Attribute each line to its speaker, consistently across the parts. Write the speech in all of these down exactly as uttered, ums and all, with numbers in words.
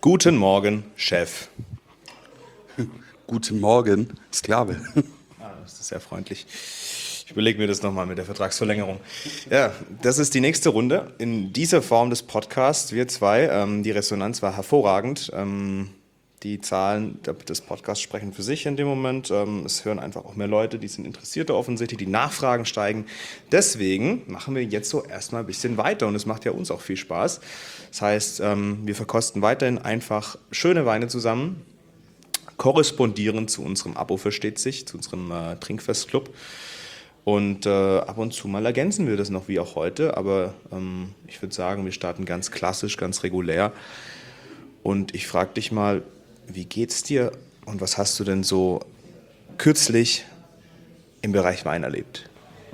Speaker 1: Guten Morgen, Chef.
Speaker 2: Guten Morgen, Sklave.
Speaker 1: Ah, das ist sehr freundlich. Ich überlege mir das nochmal mit der Vertragsverlängerung. Ja, das ist die nächste Runde in dieser Form des Podcasts. Wir zwei, ähm, die Resonanz war hervorragend. Ähm, die Zahlen des Podcasts sprechen für sich in dem Moment. Ähm, es hören einfach auch mehr Leute, die sind Interessierte offensichtlich, die Nachfragen steigen. Deswegen machen wir jetzt so erstmal ein bisschen weiter und es macht ja uns auch viel Spaß. Das heißt, ähm, wir verkosten weiterhin einfach schöne Weine zusammen, korrespondieren zu unserem Abo versteht sich, zu unserem äh, Trinkfestclub. Und äh, ab und zu mal ergänzen wir das noch, wie auch heute. Aber ähm, ich würde sagen, wir starten ganz klassisch, ganz regulär. Und ich frage dich mal, wie geht's dir und was hast du denn so kürzlich im Bereich Wein erlebt?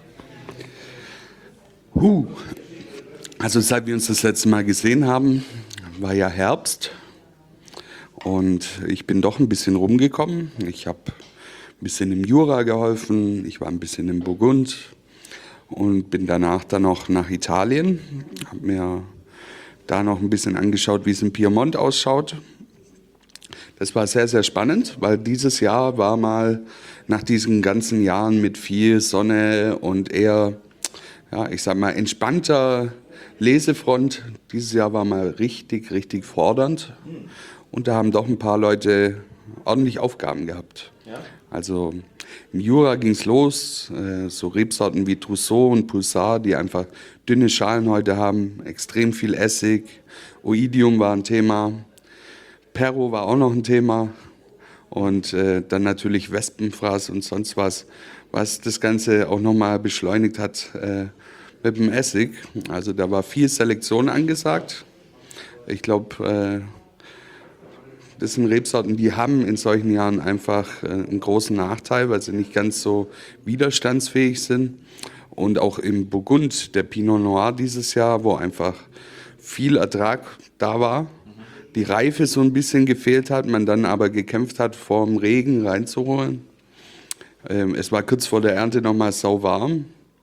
Speaker 2: Huh. Also seit wir uns das letzte Mal gesehen haben, war ja Herbst. Und ich bin doch ein bisschen rumgekommen. Ich habe ein bisschen im Jura geholfen, ich war ein bisschen im Burgund und bin danach dann noch nach Italien. Habe mir da noch ein bisschen angeschaut, wie es in Piemont ausschaut. Das war sehr, sehr spannend, weil dieses Jahr war mal nach diesen ganzen Jahren mit viel Sonne und eher, ja, ich sag mal, entspannter Lesefront. Dieses Jahr war mal richtig, richtig fordernd. Und da haben doch ein paar Leute ordentlich Aufgaben gehabt. Ja. Also im Jura ging es los, äh, so Rebsorten wie Trousseau und Poussard, die einfach dünne Schalenhäute haben, extrem viel Essig. Oidium war ein Thema, Perro war auch noch ein Thema und äh, dann natürlich Wespenfraß und sonst was, was das Ganze auch nochmal beschleunigt hat äh, mit dem Essig. Also da war viel Selektion angesagt. Ich glaube, äh, das sind Rebsorten, die haben in solchen Jahren einfach einen großen Nachteil, weil sie nicht ganz so widerstandsfähig sind. Und auch im Burgund, der Pinot Noir dieses Jahr, wo einfach viel Ertrag da war, die Reife so ein bisschen gefehlt hat, man dann aber gekämpft hat, vor dem Regen reinzuholen. Es war kurz vor der Ernte nochmal sauwarm.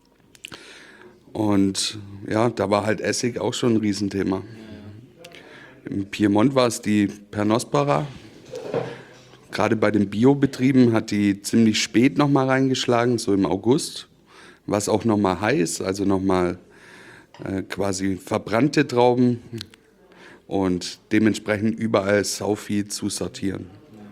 Speaker 2: Und ja, da war halt Essig auch schon ein Riesenthema. Im Piemont war es die Pernospora. Gerade bei den Biobetrieben hat die ziemlich spät nochmal reingeschlagen, so im August. War es auch nochmal heiß, also nochmal äh, quasi verbrannte Trauben und dementsprechend überall sau viel zu sortieren.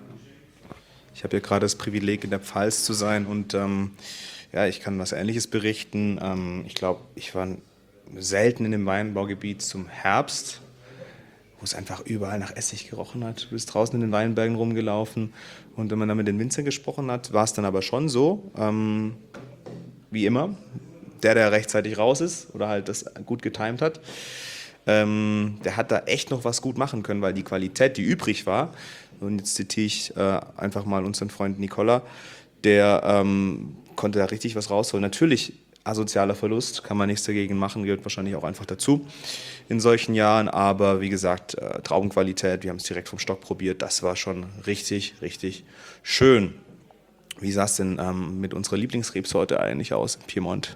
Speaker 1: Ich habe ja gerade das Privileg, in der Pfalz zu sein und ähm, ja, ich kann was Ähnliches berichten. Ähm, ich glaube, ich war selten in dem Weinbaugebiet zum Herbst, wo es einfach überall nach Essig gerochen hat. Du bist draußen in den Weinbergen rumgelaufen und wenn man dann mit den Winzern gesprochen hat, war es dann aber schon so, ähm, wie immer, der, der rechtzeitig raus ist oder halt das gut getimt hat, ähm, der hat da echt noch was gut machen können, weil die Qualität, die übrig war, und jetzt zitiere ich äh, einfach mal unseren Freund Nicola, der ähm, konnte da richtig was rausholen. Natürlich asozialer Verlust, kann man nichts dagegen machen, gehört wahrscheinlich auch einfach dazu in solchen Jahren, aber wie gesagt, äh, Traubenqualität, wir haben es direkt vom Stock probiert, das war schon richtig, richtig schön. Wie sah es denn ähm, mit unserer Lieblingsrebsorte eigentlich aus in Piemont?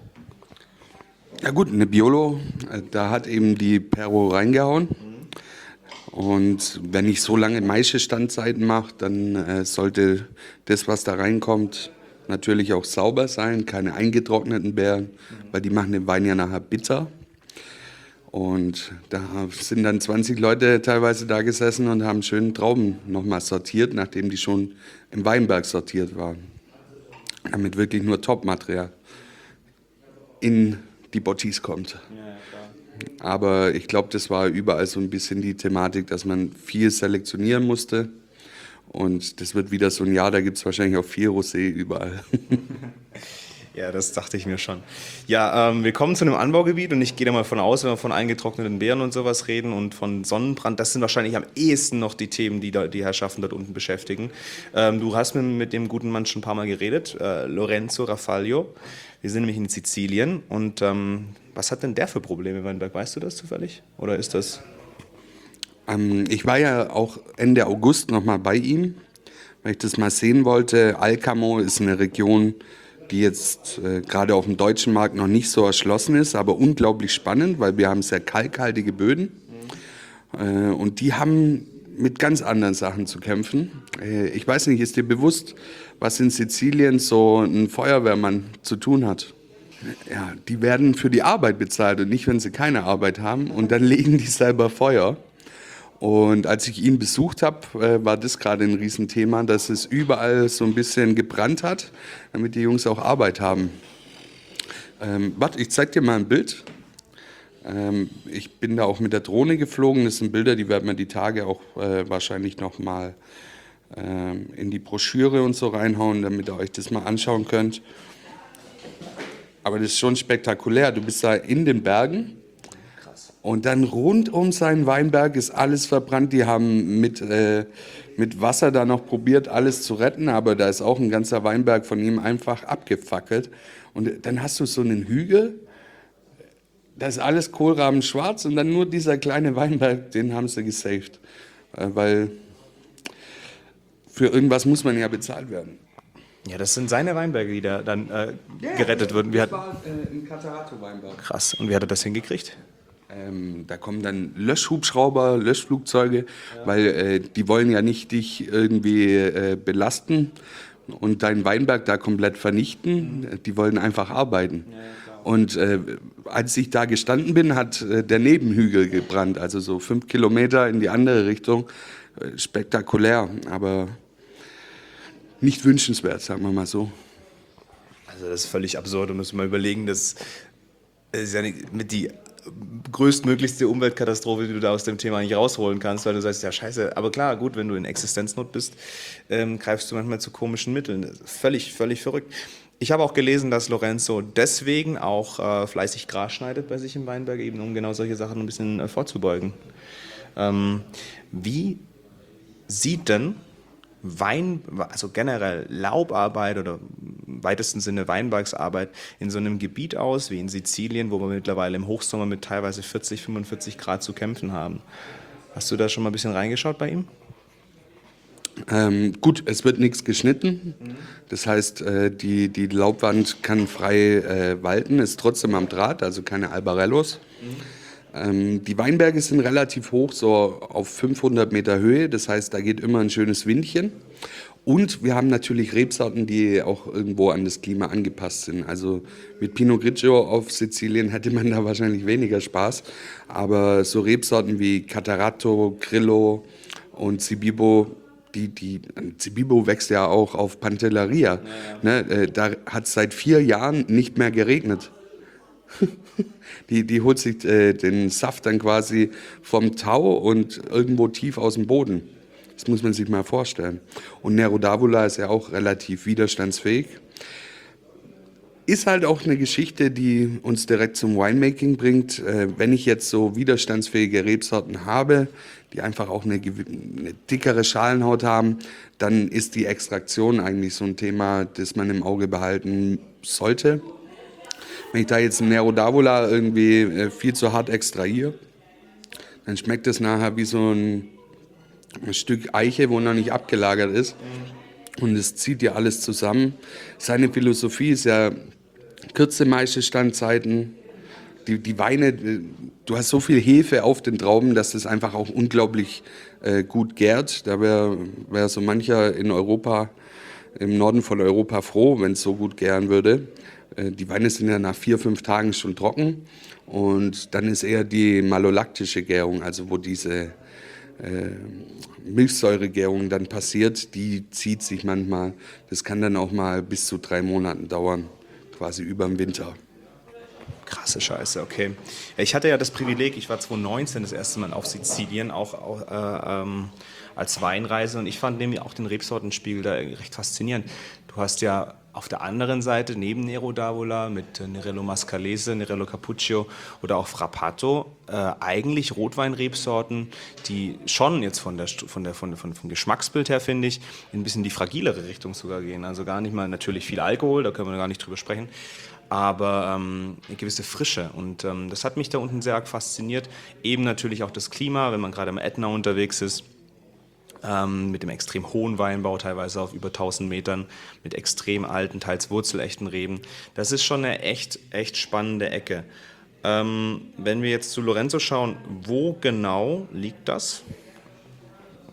Speaker 2: Ja gut, eine Biolo, da hat eben die Perro reingehauen. Und wenn ich so lange Maische-Standzeiten mache, dann äh, sollte das, was da reinkommt, natürlich auch sauber sein, keine eingetrockneten Beeren, weil die machen den Wein ja nachher bitter. Und da sind dann zwanzig Leute teilweise da gesessen und haben schön Trauben nochmal sortiert, nachdem die schon im Weinberg sortiert waren. Damit wirklich nur Top-Material in die Bottis kommt. Aber ich glaube, das war überall so ein bisschen die Thematik, dass man viel selektionieren musste. Und das wird wieder so ein Jahr, da gibt es wahrscheinlich auch viel Rosé überall.
Speaker 1: Ja, das dachte ich mir schon. Ja, ähm, wir kommen zu einem Anbaugebiet und ich gehe da mal von aus, wenn wir von eingetrockneten Beeren und sowas reden und von Sonnenbrand, das sind wahrscheinlich am ehesten noch die Themen, die da, die Herrschaften dort unten beschäftigen. Ähm, du hast mit, mit dem guten Mann schon ein paar Mal geredet, äh, Lorenzo Raffaglio. Wir sind nämlich in Sizilien und ähm, was hat denn der für Probleme, Weinberg? Weißt du das zufällig? Oder ist das...
Speaker 2: Ähm, ich war ja auch Ende August nochmal bei ihm, weil ich das mal sehen wollte. Alcamo ist eine Region, die jetzt äh, gerade auf dem deutschen Markt noch nicht so erschlossen ist, aber unglaublich spannend, weil wir haben sehr kalkhaltige Böden. Mhm. Äh, und die haben mit ganz anderen Sachen zu kämpfen. Äh, ich weiß nicht, ist dir bewusst, was in Sizilien so ein Feuerwehrmann zu tun hat? Ja, die werden für die Arbeit bezahlt und nicht, wenn sie keine Arbeit haben. Und dann legen die selber Feuer. Und als ich ihn besucht habe, war das gerade ein Riesenthema, dass es überall so ein bisschen gebrannt hat, damit die Jungs auch Arbeit haben. Ähm, warte, ich zeig dir mal ein Bild. Ähm, ich bin da auch mit der Drohne geflogen. Das sind Bilder, die werden wir die Tage auch äh, wahrscheinlich noch mal ähm, in die Broschüre und so reinhauen, damit ihr euch das mal anschauen könnt. Aber das ist schon spektakulär. Du bist da in den Bergen. Und dann rund um seinen Weinberg ist alles verbrannt. Die haben mit, äh, mit Wasser da noch probiert, alles zu retten, aber da ist auch ein ganzer Weinberg von ihm einfach abgefackelt. Und dann hast du so einen Hügel, da ist alles kohlrabenschwarz und dann nur dieser kleine Weinberg, den haben sie gesaved. Äh, weil für irgendwas muss man ja bezahlt werden.
Speaker 1: Ja, das sind seine Weinberge, die da dann äh, yeah, gerettet wurden.
Speaker 2: Das war äh, ein Catarato-Weinberg.
Speaker 1: Krass. Und wie hat er das hingekriegt?
Speaker 2: Ähm, da kommen dann Löschhubschrauber, Löschflugzeuge, ja. weil äh, die wollen ja nicht dich irgendwie äh, belasten und deinen Weinberg da komplett vernichten. Mhm. Die wollen einfach arbeiten. Ja, und äh, als ich da gestanden bin, hat äh, der Nebenhügel gebrannt, also so fünf Kilometer in die andere Richtung. Äh, spektakulär, aber nicht wünschenswert, sagen wir mal so.
Speaker 1: Also das ist völlig absurd und muss mal überlegen, das ist ja mit die größtmöglichste Umweltkatastrophe, die du da aus dem Thema nicht rausholen kannst, weil du sagst, ja scheiße, aber klar, gut, wenn du in Existenznot bist, ähm, greifst du manchmal zu komischen Mitteln. Völlig, völlig verrückt. Ich habe auch gelesen, dass Lorenzo deswegen auch äh, fleißig Gras schneidet bei sich im Weinberg, eben um genau solche Sachen ein bisschen äh, vorzubeugen. Ähm, wie sieht denn Wein, also generell Laubarbeit oder im weitesten Sinne Weinbergsarbeit in so einem Gebiet aus wie in Sizilien, wo wir mittlerweile im Hochsommer mit teilweise vierzig, fünfundvierzig Grad zu kämpfen haben? Hast du da schon mal ein bisschen reingeschaut bei ihm?
Speaker 2: Ähm, gut, es wird nichts geschnitten. Mhm. Das heißt, äh, die, die Laubwand kann frei äh, walten, ist trotzdem am Draht, also keine Albarellos. Mhm. Ähm, die Weinberge sind relativ hoch, so auf fünfhundert Meter Höhe. Das heißt, da geht immer ein schönes Windchen. Und wir haben natürlich Rebsorten, die auch irgendwo an das Klima angepasst sind. Also mit Pinot Grigio auf Sizilien hätte man da wahrscheinlich weniger Spaß. Aber so Rebsorten wie Catarato, Grillo und Cibibo, die, die, Cibibo wächst ja auch auf Pantelleria. Ja, ja. Ne, da hat es seit vier Jahren nicht mehr geregnet. Die, die holt sich äh, den Saft dann quasi vom Tau und irgendwo tief aus dem Boden. Das muss man sich mal vorstellen. Und Nero d'Avola ist ja auch relativ widerstandsfähig. Ist halt auch eine Geschichte, die uns direkt zum Winemaking bringt. Äh, wenn ich jetzt so widerstandsfähige Rebsorten habe, die einfach auch eine, eine dickere Schalenhaut haben, dann ist die Extraktion eigentlich so ein Thema, das man im Auge behalten sollte. Wenn ich da jetzt ein Nero d'Avola irgendwie äh, viel zu hart extrahiere, dann schmeckt es nachher wie so ein, ein Stück Eiche, wo noch nicht abgelagert ist. Und es zieht ja alles zusammen. Seine Philosophie ist ja kürze Maischestandszeiten. Die, die Weine, du hast so viel Hefe auf den Trauben, dass das einfach auch unglaublich äh, gut gärt. Da wäre wär so mancher in Europa, im Norden von Europa froh, wenn es so gut gären würde. Die Weine sind ja nach vier, fünf Tagen schon trocken und dann ist eher die malolaktische Gärung, also wo diese äh, Milchsäuregärung dann passiert, die zieht sich manchmal, das kann dann auch mal bis zu drei Monaten dauern, quasi über den Winter.
Speaker 1: Krasse Scheiße, okay. Ich hatte ja das Privileg, ich war zweitausendneunzehn das erste Mal auf Sizilien, auch, auch äh, ähm, als Weinreise und ich fand nämlich auch den Rebsortenspiegel da recht faszinierend. Du hast ja auf der anderen Seite neben Nero d'Avola mit Nerello Mascalese, Nerello Cappuccio oder auch Frappato äh, eigentlich Rotweinrebsorten, die schon jetzt von der, von der von, von, vom Geschmacksbild her, finde ich, in ein bisschen die fragilere Richtung sogar gehen. Also gar nicht mal natürlich viel Alkohol, da können wir gar nicht drüber sprechen, aber ähm, eine gewisse Frische und ähm, das hat mich da unten sehr arg fasziniert. Eben natürlich auch das Klima, wenn man gerade am Ätna unterwegs ist. Ähm, mit dem extrem hohen Weinbau, teilweise auf über tausend Metern, mit extrem alten, teils wurzelechten Reben. Das ist schon eine echt, echt spannende Ecke. Ähm, wenn wir jetzt zu Lorenzo schauen, wo genau liegt das?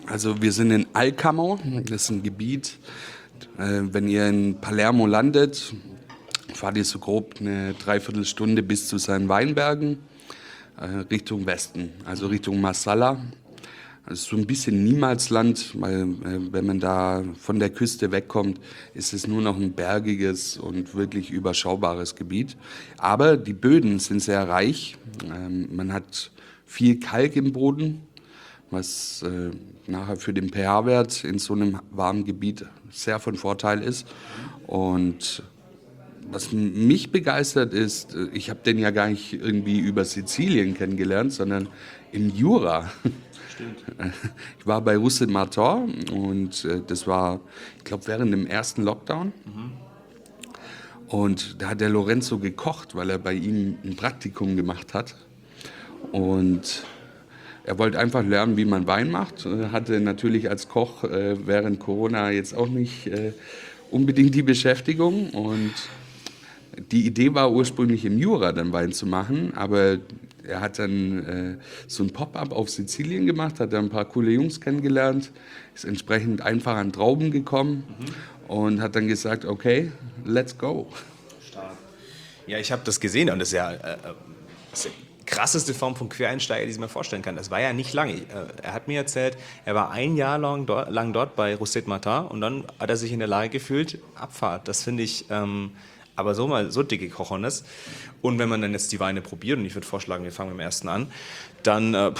Speaker 2: Also wir sind in Alcamo, das ist ein Gebiet, äh, wenn ihr in Palermo landet, fahrt ihr so grob eine Dreiviertelstunde bis zu seinen Weinbergen, äh, Richtung Westen, also Richtung Marsala. Das ist so ein bisschen Niemalsland, weil äh, wenn man da von der Küste wegkommt, ist es nur noch ein bergiges und wirklich überschaubares Gebiet. Aber die Böden sind sehr reich, ähm, man hat viel Kalk im Boden, was äh, nachher für den pH-Wert in so einem warmen Gebiet sehr von Vorteil ist. Und was mich begeistert ist, ich habe den ja gar nicht irgendwie über Sizilien kennengelernt, sondern im Jura. Stimmt. Ich war bei Russet Martin und äh, das war, ich glaube, während dem ersten Lockdown. Mhm. Und da hat der Lorenzo gekocht, weil er bei ihm ein Praktikum gemacht hat. Und er wollte einfach lernen, wie man Wein macht. Er hatte natürlich als Koch äh, während Corona jetzt auch nicht äh, unbedingt die Beschäftigung. Und die Idee war ursprünglich im Jura dann Wein zu machen, aber er hat dann äh, so ein Pop-up auf Sizilien gemacht, hat dann ein paar coole Jungs kennengelernt, ist entsprechend einfach an Trauben gekommen mhm. und hat dann gesagt, okay, let's go.
Speaker 1: Stark. Ja, ich habe das gesehen und das ist ja äh, das ist die krasseste Form von Quereinsteiger, die ich mir vorstellen kann. Das war ja nicht lange. Er hat mir erzählt, er war ein Jahr lang dort, lang dort bei Russet Martin und dann hat er sich in der Lage gefühlt, Abfahrt. Das finde ich... Ähm, aber so mal so dicke Cojones. Und wenn man dann jetzt die Weine probiert, und ich würde vorschlagen, wir fangen mit dem ersten an, dann äh,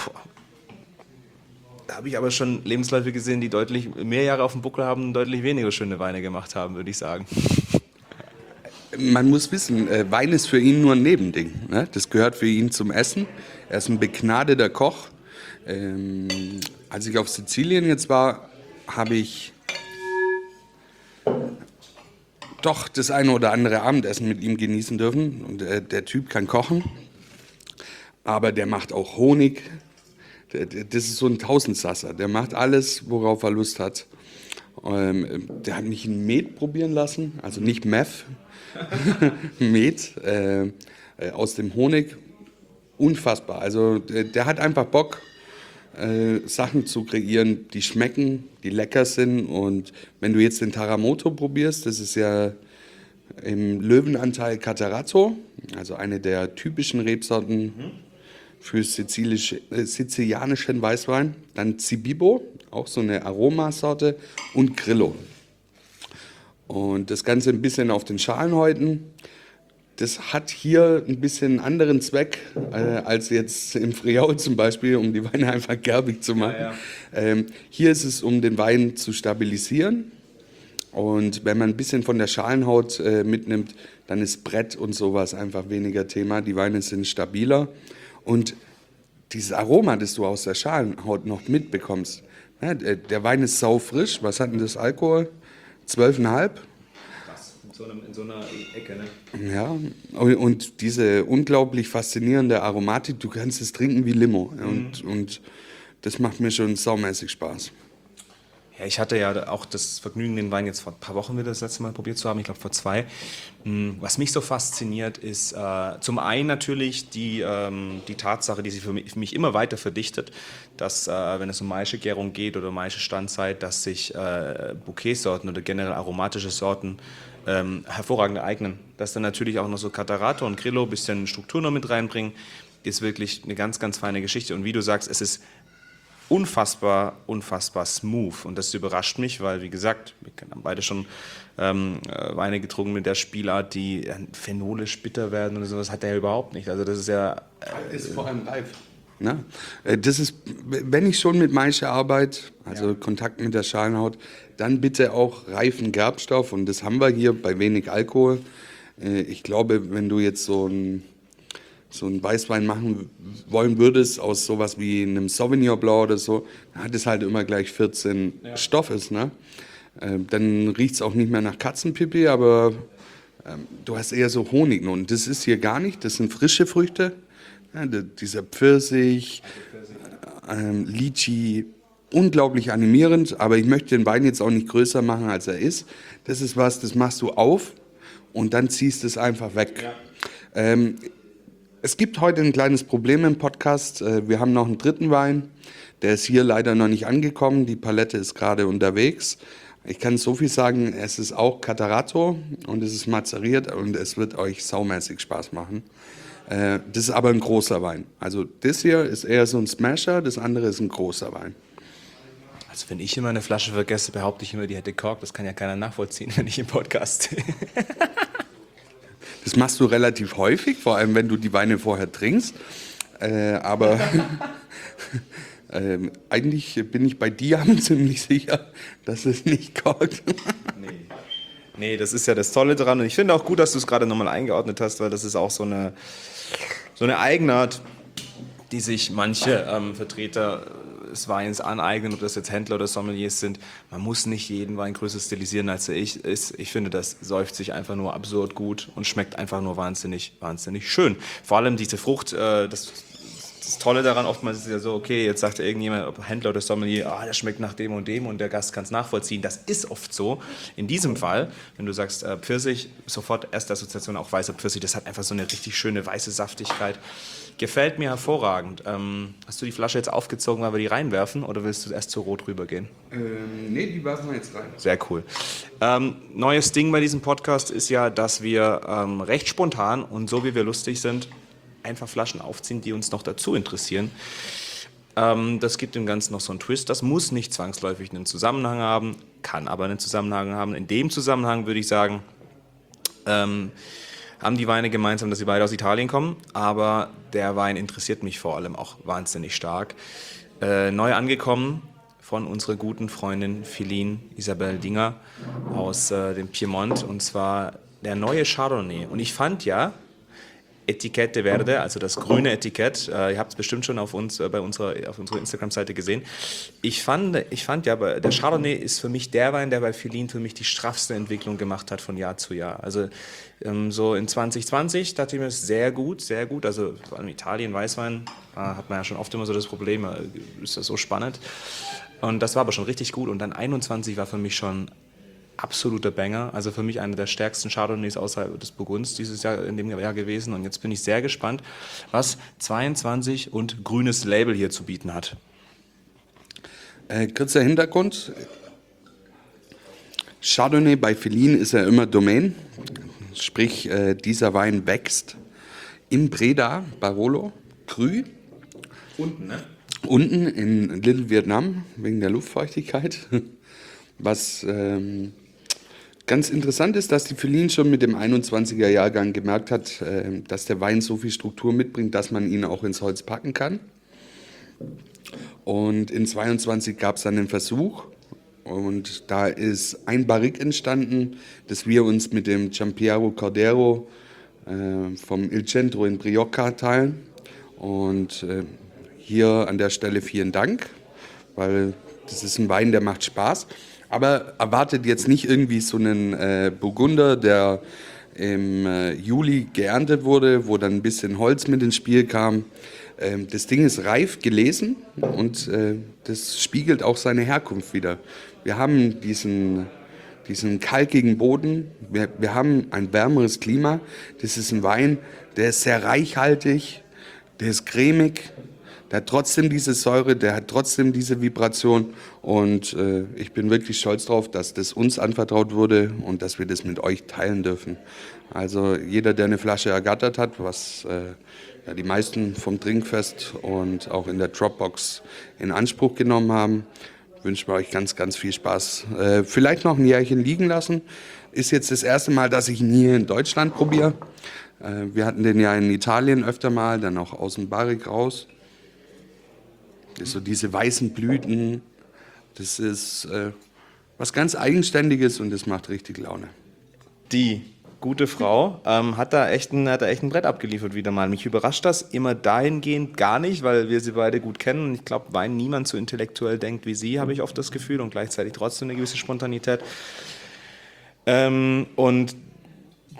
Speaker 1: da habe ich aber schon Lebensläufe gesehen, die deutlich mehr Jahre auf dem Buckel haben und deutlich weniger schöne Weine gemacht haben, würde ich sagen.
Speaker 2: Man muss wissen, äh, Wein ist für ihn nur ein Nebending. Ne? Das gehört für ihn zum Essen. Er ist ein begnadeter Koch. Ähm, als ich auf Sizilien jetzt war, habe ich doch das eine oder andere Abendessen mit ihm genießen dürfen. Und der, der Typ kann kochen, aber der macht auch Honig. Der, der, das ist so ein Tausendsasser. Der macht alles, worauf er Lust hat. Ähm, der hat mich ein Met probieren lassen, also nicht Meth, Met äh, aus dem Honig. Unfassbar. Also der, der hat einfach Bock, Äh, Sachen zu kreieren, die schmecken, die lecker sind. Und wenn du jetzt den Taramoto probierst, das ist ja im Löwenanteil Catarazzo, also eine der typischen Rebsorten mhm. für sizilisch, äh, sizilianischen Weißwein. Dann Zibibo, auch so eine Aromasorte, und Grillo. Und das Ganze ein bisschen auf den Schalenhäuten. Das hat hier ein bisschen einen anderen Zweck äh, als jetzt im Friaul zum Beispiel, um die Weine einfach gerbig zu machen. Ja, ja. Ähm, hier ist es, um den Wein zu stabilisieren. Und wenn man ein bisschen von der Schalenhaut äh, mitnimmt, dann ist Brett und sowas einfach weniger Thema. Die Weine sind stabiler. Und dieses Aroma, das du aus der Schalenhaut noch mitbekommst, ja, der, der Wein ist saufrisch. Was hat denn das Alkohol? zwölf Komma fünf?
Speaker 1: In so, einem, in so einer Ecke, ne?
Speaker 2: Ja, und diese unglaublich faszinierende Aromatik, du kannst es trinken wie Limo. Mhm. Und, und das macht mir schon saumäßig Spaß.
Speaker 1: Ja, ich hatte ja auch das Vergnügen, den Wein jetzt vor ein paar Wochen wieder das letzte Mal probiert zu haben, ich glaube vor zwei. Was mich so fasziniert, ist äh, zum einen natürlich die, ähm, die Tatsache, die sich für mich, für mich immer weiter verdichtet, dass, äh, wenn es um Maischegärung geht oder Maischestandzeit, dass sich äh, Bouquetsorten oder generell aromatische Sorten ähm, hervorragend eignen. Dass dann natürlich auch noch so Catarato und Grillo ein bisschen Struktur noch mit reinbringen, ist wirklich eine ganz, ganz feine Geschichte. Und wie du sagst, es ist unfassbar, unfassbar smooth. Und das überrascht mich, weil, wie gesagt, wir haben beide schon ähm, Weine getrunken mit der Spielart, die äh, phenolisch bitter werden und sowas hat der ja überhaupt nicht. Also das ist ja...
Speaker 2: Äh, ist vor allem reif. Na? Das ist, wenn ich schon mit Maische arbeite, also ja. Kontakt mit der Schalenhaut, dann bitte auch reifen Gerbstoff. Und das haben wir hier bei wenig Alkohol. Ich glaube, wenn du jetzt so ein so einen Weißwein machen wollen würdest, aus sowas wie einem Sauvignon Blanc oder so, dann hat es halt immer gleich vierzehn ja. Stoffes. Ne? Äh, dann riecht es auch nicht mehr nach Katzenpipi, aber ähm, du hast eher so Honig. Und das ist hier gar nicht, das sind frische Früchte. Ja, dieser Pfirsich, ähm, Litchi, unglaublich animierend, aber ich möchte den Wein jetzt auch nicht größer machen, als er ist. Das ist was, das machst du auf und dann ziehst du es einfach weg. Ja. Ähm, Es gibt heute ein kleines Problem im Podcast. Äh, Wir haben noch einen dritten Wein. Der ist hier leider noch nicht angekommen. Die Palette ist gerade unterwegs. Ich kann so viel sagen, es ist auch Catarato und es ist mazeriert und es wird euch saumäßig Spaß machen. Äh, Das ist aber ein großer Wein. Also das hier ist eher so ein Smasher, das andere ist ein großer Wein.
Speaker 1: Also wenn ich immer eine Flasche vergesse, behaupte ich immer, die hätte Kork. Das kann ja keiner nachvollziehen, wenn ich im Podcast stehe.
Speaker 2: Das machst du relativ häufig, vor allem wenn du die Weine vorher trinkst. Äh, aber ähm, eigentlich bin ich bei dir ziemlich sicher, dass es nicht korkt.
Speaker 1: Nee. Nee, das ist ja das Tolle dran. Und ich finde auch gut, dass du es gerade nochmal eingeordnet hast, weil das ist auch so eine, so eine Eigenart, die sich manche ähm, Vertreter des Weins aneignen, ob das jetzt Händler oder Sommeliers sind. Man muss nicht jeden Wein größer stilisieren, als er ich ist. Ich finde, das säuft sich einfach nur absurd gut und schmeckt einfach nur wahnsinnig, wahnsinnig schön. Vor allem diese Frucht, äh, das, das Tolle daran oftmals ist ja so, okay, jetzt sagt irgendjemand, ob Händler oder Sommelier, ah, das schmeckt nach dem und dem und der Gast kann es nachvollziehen. Das ist oft so. In diesem Fall, wenn du sagst äh, Pfirsich, sofort erste Assoziation auch weißer Pfirsich, das hat einfach so eine richtig schöne weiße Saftigkeit. Gefällt mir hervorragend. Ähm, hast du die Flasche jetzt aufgezogen, weil wir die reinwerfen oder willst du erst zu Rot rübergehen?
Speaker 2: Ähm, nee, die werfen wir jetzt rein.
Speaker 1: Sehr cool. Ähm, neues Ding bei diesem Podcast ist ja, dass wir ähm, recht spontan und so wie wir lustig sind, einfach Flaschen aufziehen, die uns noch dazu interessieren. Ähm, das gibt dem Ganzen noch so einen Twist. Das muss nicht zwangsläufig einen Zusammenhang haben, kann aber einen Zusammenhang haben. In dem Zusammenhang würde ich sagen, ähm, haben die Weine gemeinsam, dass sie beide aus Italien kommen, aber der Wein interessiert mich vor allem auch wahnsinnig stark. Äh, neu angekommen von unserer guten Freundin Philine Isabel Dinger aus äh, dem Piemont, und zwar der neue Chardonnay. Und ich fand ja, Etikette Verde, also das grüne Etikett, äh, ihr habt es bestimmt schon auf uns, äh, bei unserer, auf unserer Instagram-Seite gesehen. Ich fand, ich fand ja, der Chardonnay ist für mich der Wein, der bei Philine für mich die straffste Entwicklung gemacht hat von Jahr zu Jahr. Also ähm, so in zwanzig zwanzig dachte ich mir, ist sehr gut, sehr gut. Also vor allem Italien, Weißwein, äh, hat man ja schon oft immer so das Problem, äh, ist das so spannend. Und das war aber schon richtig gut. Und dann einundzwanzig war für mich schon absoluter Banger, also für mich einer der stärksten Chardonnays außerhalb des Burgunds dieses Jahr in dem Jahr gewesen, und jetzt bin ich sehr gespannt, was zweiundzwanzig und grünes Label hier zu bieten hat.
Speaker 2: Äh, kurzer Hintergrund. Chardonnay bei Philine ist ja immer Domain, sprich äh, dieser Wein wächst im Breda, Barolo, Cru.
Speaker 1: Unten, ne?
Speaker 2: Unten in Little Vietnam, wegen der Luftfeuchtigkeit. Was ähm, ganz interessant ist, dass die Philine schon mit dem einundzwanziger Jahrgang gemerkt hat, äh, dass der Wein so viel Struktur mitbringt, dass man ihn auch ins Holz packen kann. Und in zweiundzwanzig gab es dann einen Versuch und da ist ein Barrique entstanden, das wir uns mit dem Giampiero Cordero äh, vom Il Centro in Brioca teilen. Und äh, hier an der Stelle vielen Dank, weil das ist ein Wein, der macht Spaß. Aber erwartet jetzt nicht irgendwie so einen äh, Burgunder, der im äh, Juli geerntet wurde, wo dann ein bisschen Holz mit ins Spiel kam. Ähm, das Ding ist reif gelesen und äh, das spiegelt auch seine Herkunft wider. Wir haben diesen, diesen kalkigen Boden, wir, wir haben ein wärmeres Klima. Das ist ein Wein, der ist sehr reichhaltig, der ist cremig. Der hat trotzdem diese Säure, der hat trotzdem diese Vibration und äh, ich bin wirklich stolz drauf, dass das uns anvertraut wurde und dass wir das mit euch teilen dürfen. Also jeder, der eine Flasche ergattert hat, was äh, ja, die meisten vom Trinkfest und auch in der Dropbox in Anspruch genommen haben, wünschen wir euch ganz, ganz viel Spaß. Äh, vielleicht noch ein Jährchen liegen lassen. Ist jetzt das erste Mal, dass ich ihn hier in Deutschland probiere. Äh, wir hatten den ja in Italien öfter mal, dann auch aus dem Barrique raus. Das ist so diese weißen Blüten, das ist äh, was ganz Eigenständiges und das macht richtig Laune.
Speaker 1: Die gute Frau ähm, hat, da echt ein, hat da echt ein Brett abgeliefert wieder mal. Mich überrascht das immer dahingehend gar nicht, weil wir sie beide gut kennen. Und ich glaube, weil niemand so intellektuell denkt wie sie, habe ich oft das Gefühl, und gleichzeitig trotzdem eine gewisse Spontanität. Ähm, und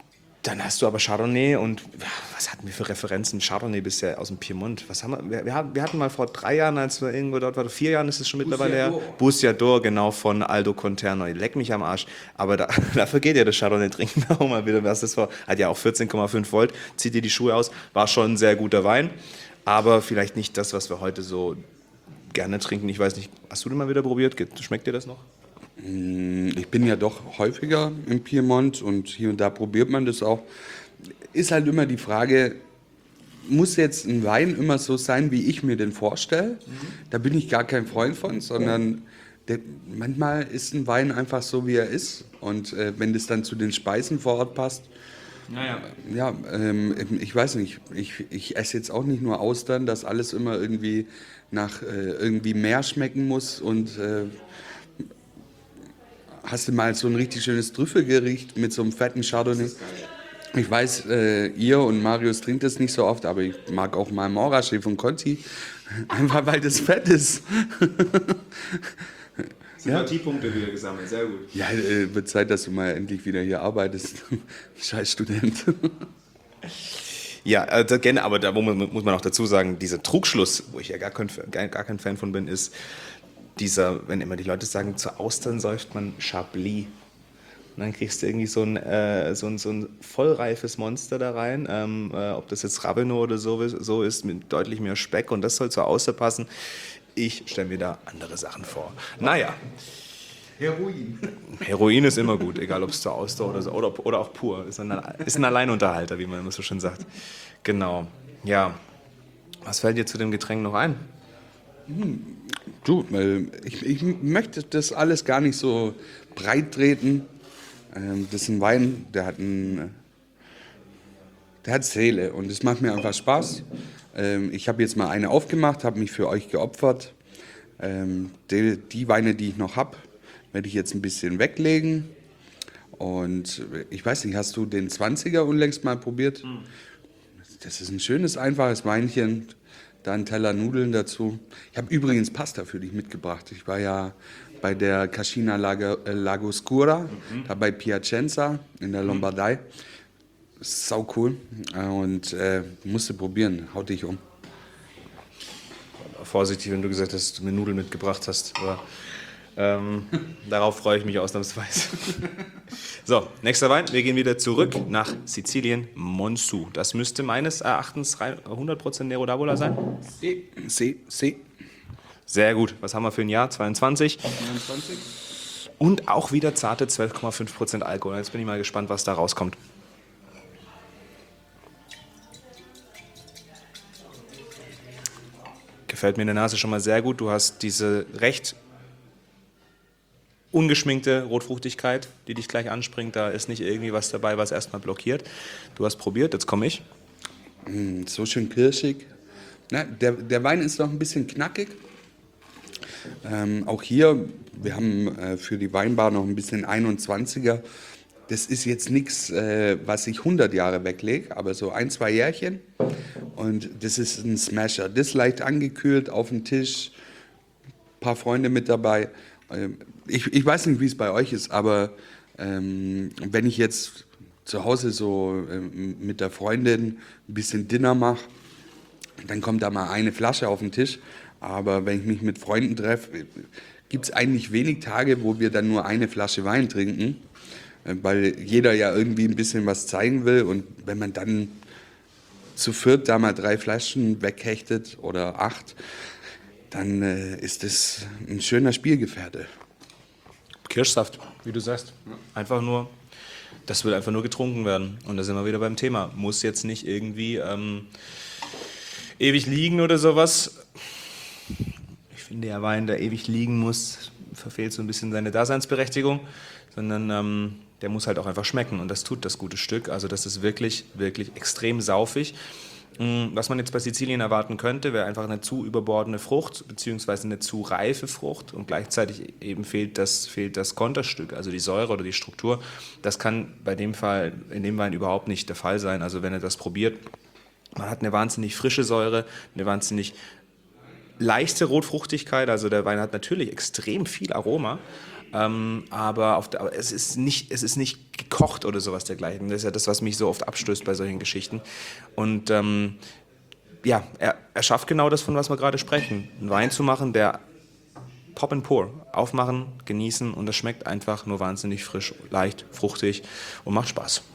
Speaker 1: Dann hast du aber Chardonnay und was hatten wir für Referenzen? Chardonnay bisher aus dem Piemont. Was haben wir? Wir, wir hatten mal vor drei Jahren, als wir irgendwo dort waren, vier Jahren ist es schon mittlerweile her. Bussiador, genau, von Aldo Conterno. Leck mich am Arsch. Aber da, dafür geht ja das Chardonnay trinken auch mal wieder. Was das war. Hat ja auch vierzehn Komma fünf Volt. Zieht dir die Schuhe aus. War schon ein sehr guter Wein. Aber vielleicht nicht das, was wir heute so gerne trinken. Ich weiß nicht, hast du den mal wieder probiert? Schmeckt dir das noch?
Speaker 2: Ich bin ja doch häufiger im Piemont und hier und da probiert man das auch. Ist halt immer die Frage, muss jetzt ein Wein immer so sein, wie ich mir den vorstelle? Mhm. Da bin ich gar kein Freund von, sondern der, manchmal ist ein Wein einfach so, wie er ist. Und äh, wenn das dann zu den Speisen vor Ort passt, naja. ja, ähm, ich weiß nicht, ich, ich esse jetzt auch nicht nur Austern, dass alles immer irgendwie nach äh, irgendwie mehr schmecken muss und äh, hast du mal so ein richtig schönes Trüffelgericht mit so einem fetten Chardonnay? Ich weiß, äh, ihr und Marius trinkt das nicht so oft, aber ich mag auch mal Montrachet von Conti, einfach weil das fett ist.
Speaker 1: Sympathiepunkte wieder gesammelt, sehr gut.
Speaker 2: Ja, äh, wird Zeit, dass du mal endlich wieder hier arbeitest. Scheiß Student.
Speaker 1: Ja, also, aber da muss man auch dazu sagen, dieser Trugschluss, wo ich ja gar kein, gar kein Fan von bin, ist, dieser, wenn immer die Leute sagen, zu Austern säuft man Chablis. Und dann kriegst du irgendwie so ein, äh, so ein, so ein vollreifes Monster da rein, ähm, äh, ob das jetzt Raveneau oder so, so ist, mit deutlich mehr Speck und das soll zur Auster passen. Ich stelle mir da andere Sachen vor. Naja.
Speaker 2: Heroin.
Speaker 1: Heroin ist immer gut, egal ob es zur Auster oder so, oder, oder auch pur. Ist ein, ist ein Alleinunterhalter, wie man immer so schön sagt. Genau. Ja. Was fällt dir zu dem Getränk noch ein?
Speaker 2: Hm. Du, ich, ich möchte das alles gar nicht so breit treten. Das ist ein Wein, der hat, ein, der hat Seele und es macht mir einfach Spaß. Ich habe jetzt mal eine aufgemacht, habe mich für euch geopfert. Die, die Weine, die ich noch habe, werde ich jetzt ein bisschen weglegen. Und ich weiß nicht, hast du den zwanziger unlängst mal probiert? Das ist ein schönes, einfaches Weinchen. Da ein Teller Nudeln dazu. Ich habe übrigens Pasta für dich mitgebracht. Ich war ja bei der Cascina Lago, äh, Lago Scura, mhm. da bei Piacenza in der Lombardei. Sau cool. Und äh, musste probieren, haut dich um.
Speaker 1: Vorsichtig, wenn du gesagt hast, dass du mir Nudeln mitgebracht hast. Aber, ähm, darauf freue ich mich ausnahmsweise. So, nächster Wein. Wir gehen wieder zurück nach Sizilien, Monsu. Das müsste meines Erachtens hundert Prozent Nero d'Avola sein.
Speaker 2: Si, si, si.
Speaker 1: Sehr gut. Was haben wir für ein Jahr? zweiundzwanzig.
Speaker 2: neunundzwanzig.
Speaker 1: Und auch wieder zarte zwölf Komma fünf Prozent Alkohol. Jetzt bin ich mal gespannt, was da rauskommt. Gefällt mir in der Nase schon mal sehr gut. Du hast diese recht ungeschminkte Rotfruchtigkeit, die dich gleich anspringt. Da ist nicht irgendwie was dabei, was erstmal blockiert. Du hast probiert, jetzt komme ich.
Speaker 2: Mm, so schön kirschig. Na, der, der Wein ist noch ein bisschen knackig. Ähm, auch hier, wir haben äh, für die Weinbar noch ein bisschen einundzwanziger. Das ist jetzt nichts, äh, was ich hundert Jahre weglege, aber so ein, zwei Jährchen. Und das ist ein Smasher. Das leicht angekühlt auf dem Tisch, ein paar Freunde mit dabei. Ähm, ich, ich weiß nicht, wie es bei euch ist, aber ähm, wenn ich jetzt zu Hause so ähm, mit der Freundin ein bisschen Dinner mache, dann kommt da mal eine Flasche auf den Tisch. Aber wenn ich mich mit Freunden treffe, gibt es eigentlich wenig Tage, wo wir dann nur eine Flasche Wein trinken, weil jeder ja irgendwie ein bisschen was zeigen will. Und wenn man dann zu viert da mal drei Flaschen weghechtet oder acht, dann äh, ist das ein schöner Spielgefährte.
Speaker 1: Kirschsaft, wie du sagst. Einfach nur, das will einfach nur getrunken werden. Und da sind wir wieder beim Thema. Muss jetzt nicht irgendwie ähm, ewig liegen oder sowas. Ich finde, der Wein, der ewig liegen muss, verfehlt so ein bisschen seine Daseinsberechtigung, sondern ähm, der muss halt auch einfach schmecken und das tut das gute Stück. Also das ist wirklich, wirklich extrem saufig. Was man jetzt bei Sizilien erwarten könnte, wäre einfach eine zu überbordene Frucht, beziehungsweise eine zu reife Frucht und gleichzeitig eben fehlt das, fehlt das Konterstück, also die Säure oder die Struktur. Das kann bei dem Fall, in dem Wein überhaupt nicht der Fall sein. Also wenn ihr das probiert, man hat eine wahnsinnig frische Säure, eine wahnsinnig leichte Rotfruchtigkeit, also der Wein hat natürlich extrem viel Aroma, Ähm, aber, auf der, aber es, ist nicht, es ist nicht gekocht oder sowas dergleichen. Das ist ja das, was mich so oft abstößt bei solchen Geschichten. Und ähm, ja, er, er schafft genau das, von was wir gerade sprechen. Einen Wein zu machen, der Pop and Pour. Aufmachen, genießen und das schmeckt einfach nur wahnsinnig frisch, leicht, fruchtig und macht Spaß.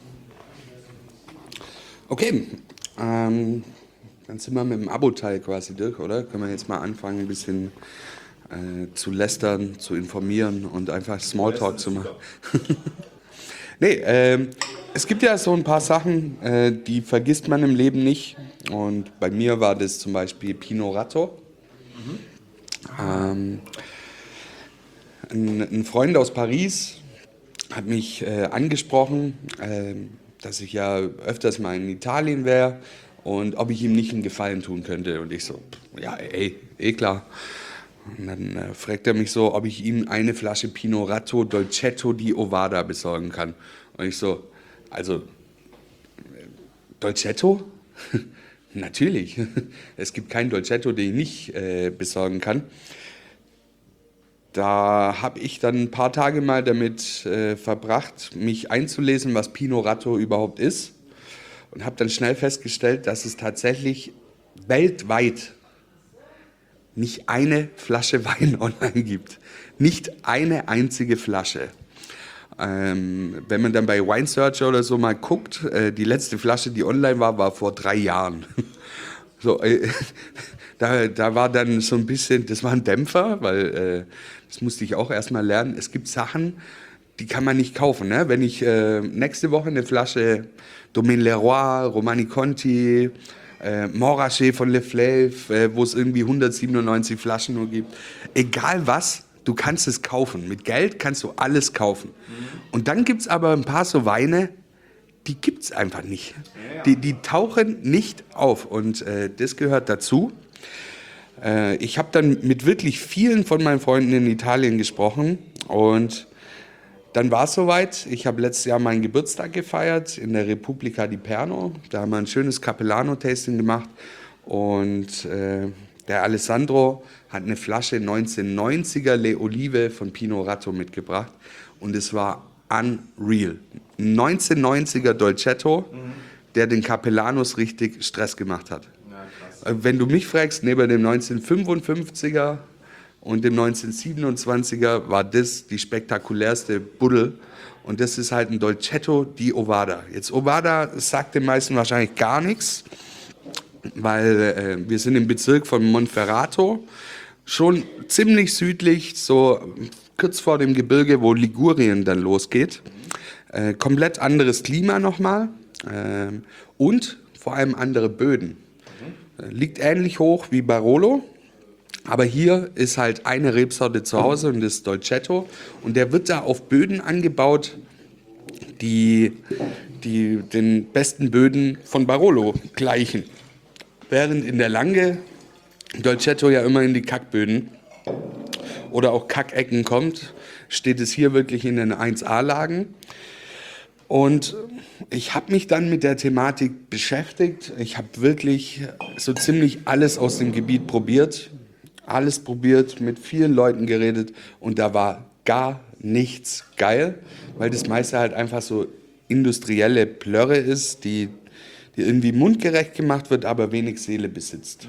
Speaker 2: Okay, ähm, dann sind wir mit dem Abo-Teil quasi durch, oder? Können wir jetzt mal anfangen, ein bisschen äh, zu lästern, zu informieren und einfach Smalltalk zu machen. Nee, ähm, es gibt ja so ein paar Sachen, äh, die vergisst man im Leben nicht. Und bei mir war das zum Beispiel Pinorato. Mhm. Ähm, ein, ein Freund aus Paris hat mich äh, angesprochen, äh, dass ich ja öfters mal in Italien wäre und ob ich ihm nicht einen Gefallen tun könnte. Und ich so, ja, ey, eh klar. Und dann äh, fragt er mich so, ob ich ihm eine Flasche Pinorato Dolcetto di Ovada besorgen kann. Und ich so, also, Dolcetto? Natürlich. Es gibt keinen Dolcetto, den ich nicht äh, besorgen kann. Da habe ich dann ein paar Tage mal damit äh, verbracht, mich einzulesen, was Pinorato überhaupt ist. Und habe dann schnell festgestellt, dass es tatsächlich weltweit nicht eine Flasche Wein online gibt. Nicht eine einzige Flasche. Ähm, wenn man dann bei Wine Searcher oder so mal guckt, äh, die letzte Flasche, die online war, war vor drei Jahren. So, äh, da, da war dann so ein bisschen, das war ein Dämpfer, weil äh, das musste ich auch erstmal lernen. Es gibt Sachen, die kann man nicht kaufen. Ne? Wenn ich äh, nächste Woche eine Flasche Domaine Leroy, Romani Conti, äh, Montrachet von Le Fleuve, äh, wo es irgendwie hundertsiebenundneunzig Flaschen nur gibt, egal was, du kannst es kaufen. Mit Geld kannst du alles kaufen. Mhm. Und dann gibt es aber ein paar so Weine, die gibt es einfach nicht. Ja, ja. Die, die tauchen nicht auf und äh, das gehört dazu. Äh, ich habe dann mit wirklich vielen von meinen Freunden in Italien gesprochen und dann war es soweit. Ich habe letztes Jahr meinen Geburtstag gefeiert in der Repubblica di Perno. Da haben wir ein schönes Capellano-Tasting gemacht und äh, der Alessandro hat eine Flasche neunzehnhundertneunziger Le Olive von Pinorato mitgebracht und es war unreal. neunzehnhundertneunziger Dolcetto, mhm. der den Capellanos richtig Stress gemacht hat. Ja, wenn du mich fragst, neben dem neunzehnhundertfünfundfünfziger und dem neunzehnhundertsiebenundzwanziger war das die spektakulärste Buddel. Und das ist halt ein Dolcetto di Ovada. Jetzt Ovada sagt den meisten wahrscheinlich gar nichts, weil äh, wir sind im Bezirk von Monferrato, schon ziemlich südlich, so kurz vor dem Gebirge, wo Ligurien dann losgeht. Äh, komplett anderes Klima nochmal äh, und vor allem andere Böden. Äh, liegt ähnlich hoch wie Barolo, aber hier ist halt eine Rebsorte zu Hause und das ist Dolcetto. Und der wird da auf Böden angebaut, die, die den besten Böden von Barolo gleichen. Während in der Lange Dolcetto ja immer in die Kackböden oder auch Kackecken kommt, steht es hier wirklich in den eins A-Lagen. Und ich habe mich dann mit der Thematik beschäftigt. Ich habe wirklich so ziemlich alles aus dem Gebiet probiert. Alles probiert, mit vielen Leuten geredet und da war gar nichts geil, weil das meiste halt einfach so industrielle Plörre ist, die, die irgendwie mundgerecht gemacht wird, aber wenig Seele besitzt.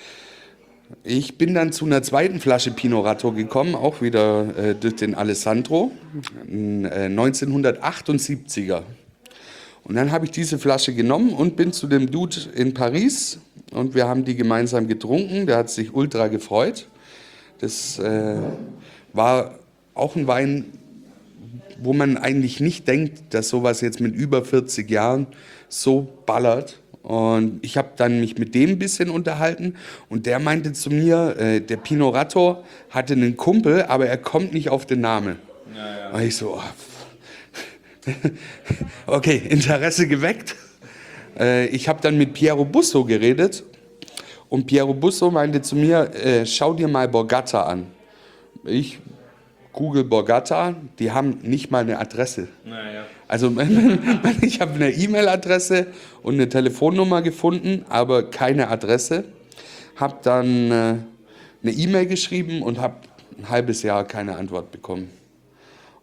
Speaker 2: Ich bin dann zu einer zweiten Flasche Pinorato gekommen, auch wieder äh, durch den Alessandro, ein äh, neunzehnhundertachtundsiebziger. Und dann habe ich diese Flasche genommen und bin zu dem Dude in Paris und wir haben die gemeinsam getrunken. Der hat sich ultra gefreut. Das äh, war auch ein Wein, wo man eigentlich nicht denkt, dass sowas jetzt mit über vierzig Jahren so ballert. Und ich habe dann mich mit dem ein bisschen unterhalten und der meinte zu mir, äh, der Pinorato hatte einen Kumpel, aber er kommt nicht auf den Namen. Ja, ja. Und ich so, oh. Okay, Interesse geweckt. Äh, ich habe dann mit Piero Busso geredet und Piero Busso meinte zu mir, äh, schau dir mal Borgata an. Ich google Borgata, die haben nicht mal eine Adresse. Naja. Also ich habe eine E-Mail-Adresse und eine Telefonnummer gefunden, aber keine Adresse. Habe dann äh, eine E-Mail geschrieben und habe ein halbes Jahr keine Antwort bekommen.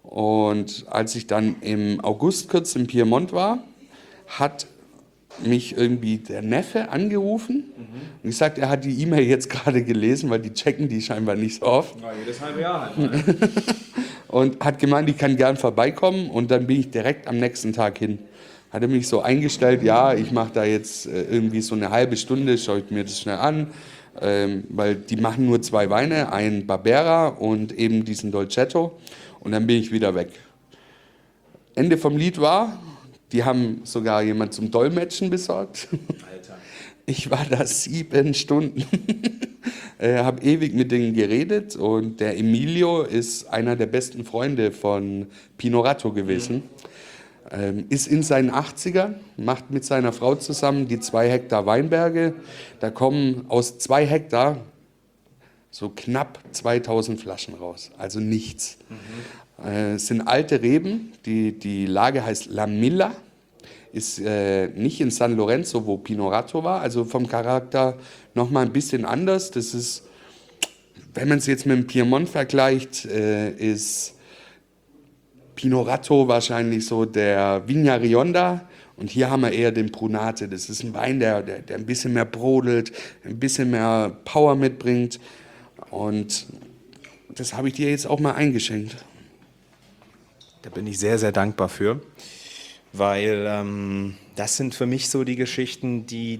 Speaker 2: Und als ich dann im August kurz in Piemont war, hat mich irgendwie der Neffe angerufen und gesagt, er hat die E-Mail jetzt gerade gelesen, weil die checken die scheinbar nicht so oft.
Speaker 1: Ja, jedes halbe Jahr halt. Ne?
Speaker 2: Und hat gemeint, ich kann gern vorbeikommen und dann bin ich direkt am nächsten Tag hin. Hat er mich so eingestellt, ja, ich mache da jetzt äh, irgendwie so eine halbe Stunde, schaue ich mir das schnell an, ähm, weil die machen nur zwei Weine, ein Barbera und eben diesen Dolcetto und dann bin ich wieder weg. Ende vom Lied war, die haben sogar jemand zum Dolmetschen besorgt.
Speaker 1: Alter.
Speaker 2: Ich war da sieben Stunden, äh, habe ewig mit denen geredet und der Emilio ist einer der besten Freunde von Pinorato gewesen. Mhm. Ähm, ist in seinen achtzigern, macht mit seiner Frau zusammen die zwei Hektar Weinberge. Da kommen aus zwei Hektar so knapp zweitausend Flaschen raus, also nichts. Mhm. Äh, es sind alte Reben, die, die Lage heißt La Milla. Ist äh, nicht in San Lorenzo, wo Pinorato war, also vom Charakter nochmal ein bisschen anders. Das ist, wenn man es jetzt mit dem Piemont vergleicht, äh, ist Pinorato wahrscheinlich so der Vigna Rionda und hier haben wir eher den Prunate. Das ist ein Wein, der, der, der ein bisschen mehr brodelt, ein bisschen mehr Power mitbringt und das habe ich dir jetzt auch mal eingeschenkt.
Speaker 1: Da bin ich sehr, sehr dankbar für. Weil ähm, das sind für mich so die Geschichten, die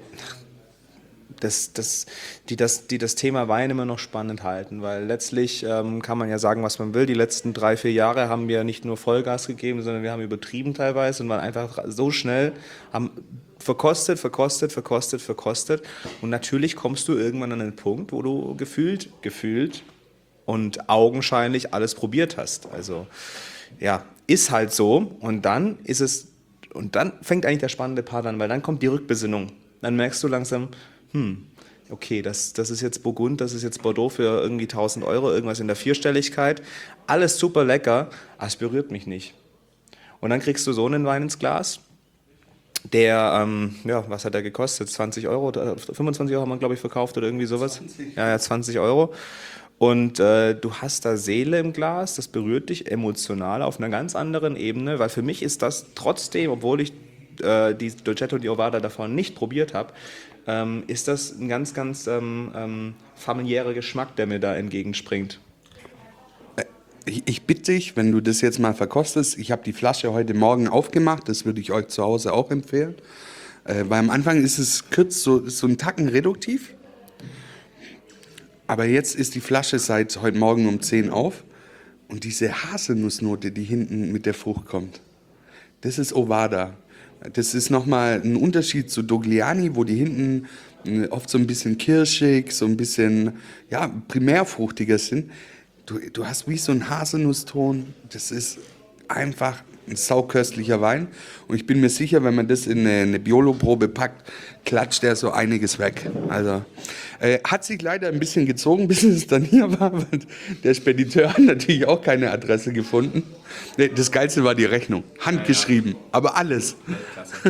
Speaker 1: das, das, die, das, die das Thema Wein immer noch spannend halten. Weil letztlich ähm, kann man ja sagen, was man will. Die letzten drei, vier Jahre haben wir nicht nur Vollgas gegeben, sondern wir haben übertrieben teilweise und waren einfach so schnell, haben verkostet, verkostet, verkostet, verkostet. Und natürlich kommst du irgendwann an einen Punkt, wo du gefühlt, gefühlt und augenscheinlich alles probiert hast. Also ja, ist halt so und dann ist es, und dann fängt eigentlich der spannende Part an, weil dann kommt die Rückbesinnung. Dann merkst du langsam, hm, okay, das, das ist jetzt Burgund, das ist jetzt Bordeaux für irgendwie tausend Euro, irgendwas in der Vierstelligkeit, alles super lecker, aber es berührt mich nicht. Und dann kriegst du so einen Wein ins Glas, der, ähm, ja, was hat der gekostet? zwanzig Euro, fünfundzwanzig Euro haben wir, glaube ich, verkauft oder irgendwie sowas. zwanzig. Ja, ja, zwanzig Euro. Und äh, du hast da Seele im Glas, das berührt dich emotional auf einer ganz anderen Ebene, weil für mich ist das trotzdem, obwohl ich äh, die Dolcetto di Ovada davon nicht probiert habe, ähm, ist das ein ganz, ganz ähm, ähm, familiärer Geschmack, der mir da entgegenspringt.
Speaker 2: Ich, ich bitte dich, wenn du das jetzt mal verkostest, ich habe die Flasche heute Morgen aufgemacht, das würde ich euch zu Hause auch empfehlen, äh, weil am Anfang ist es kurz so, ist so ein Tacken reduktiv. Aber jetzt ist die Flasche seit heute Morgen um zehn auf und diese Haselnussnote, die hinten mit der Frucht kommt, das ist Ovada. Das ist nochmal ein Unterschied zu Dogliani, wo die hinten oft so ein bisschen kirschig, so ein bisschen ja, primärfruchtiger sind. Du, du hast wie so einen Haselnusston, das ist einfach ein sauköstlicher Wein. Und ich bin mir sicher, wenn man das in eine, eine Biolo-Probe packt, klatscht der so einiges weg. Also äh, hat sich leider ein bisschen gezogen, bis es dann hier war. Weil der Spediteur hat natürlich auch keine Adresse gefunden. Nee, das Geilste war die Rechnung. Handgeschrieben, ja, ja. Aber alles.
Speaker 1: Klasse.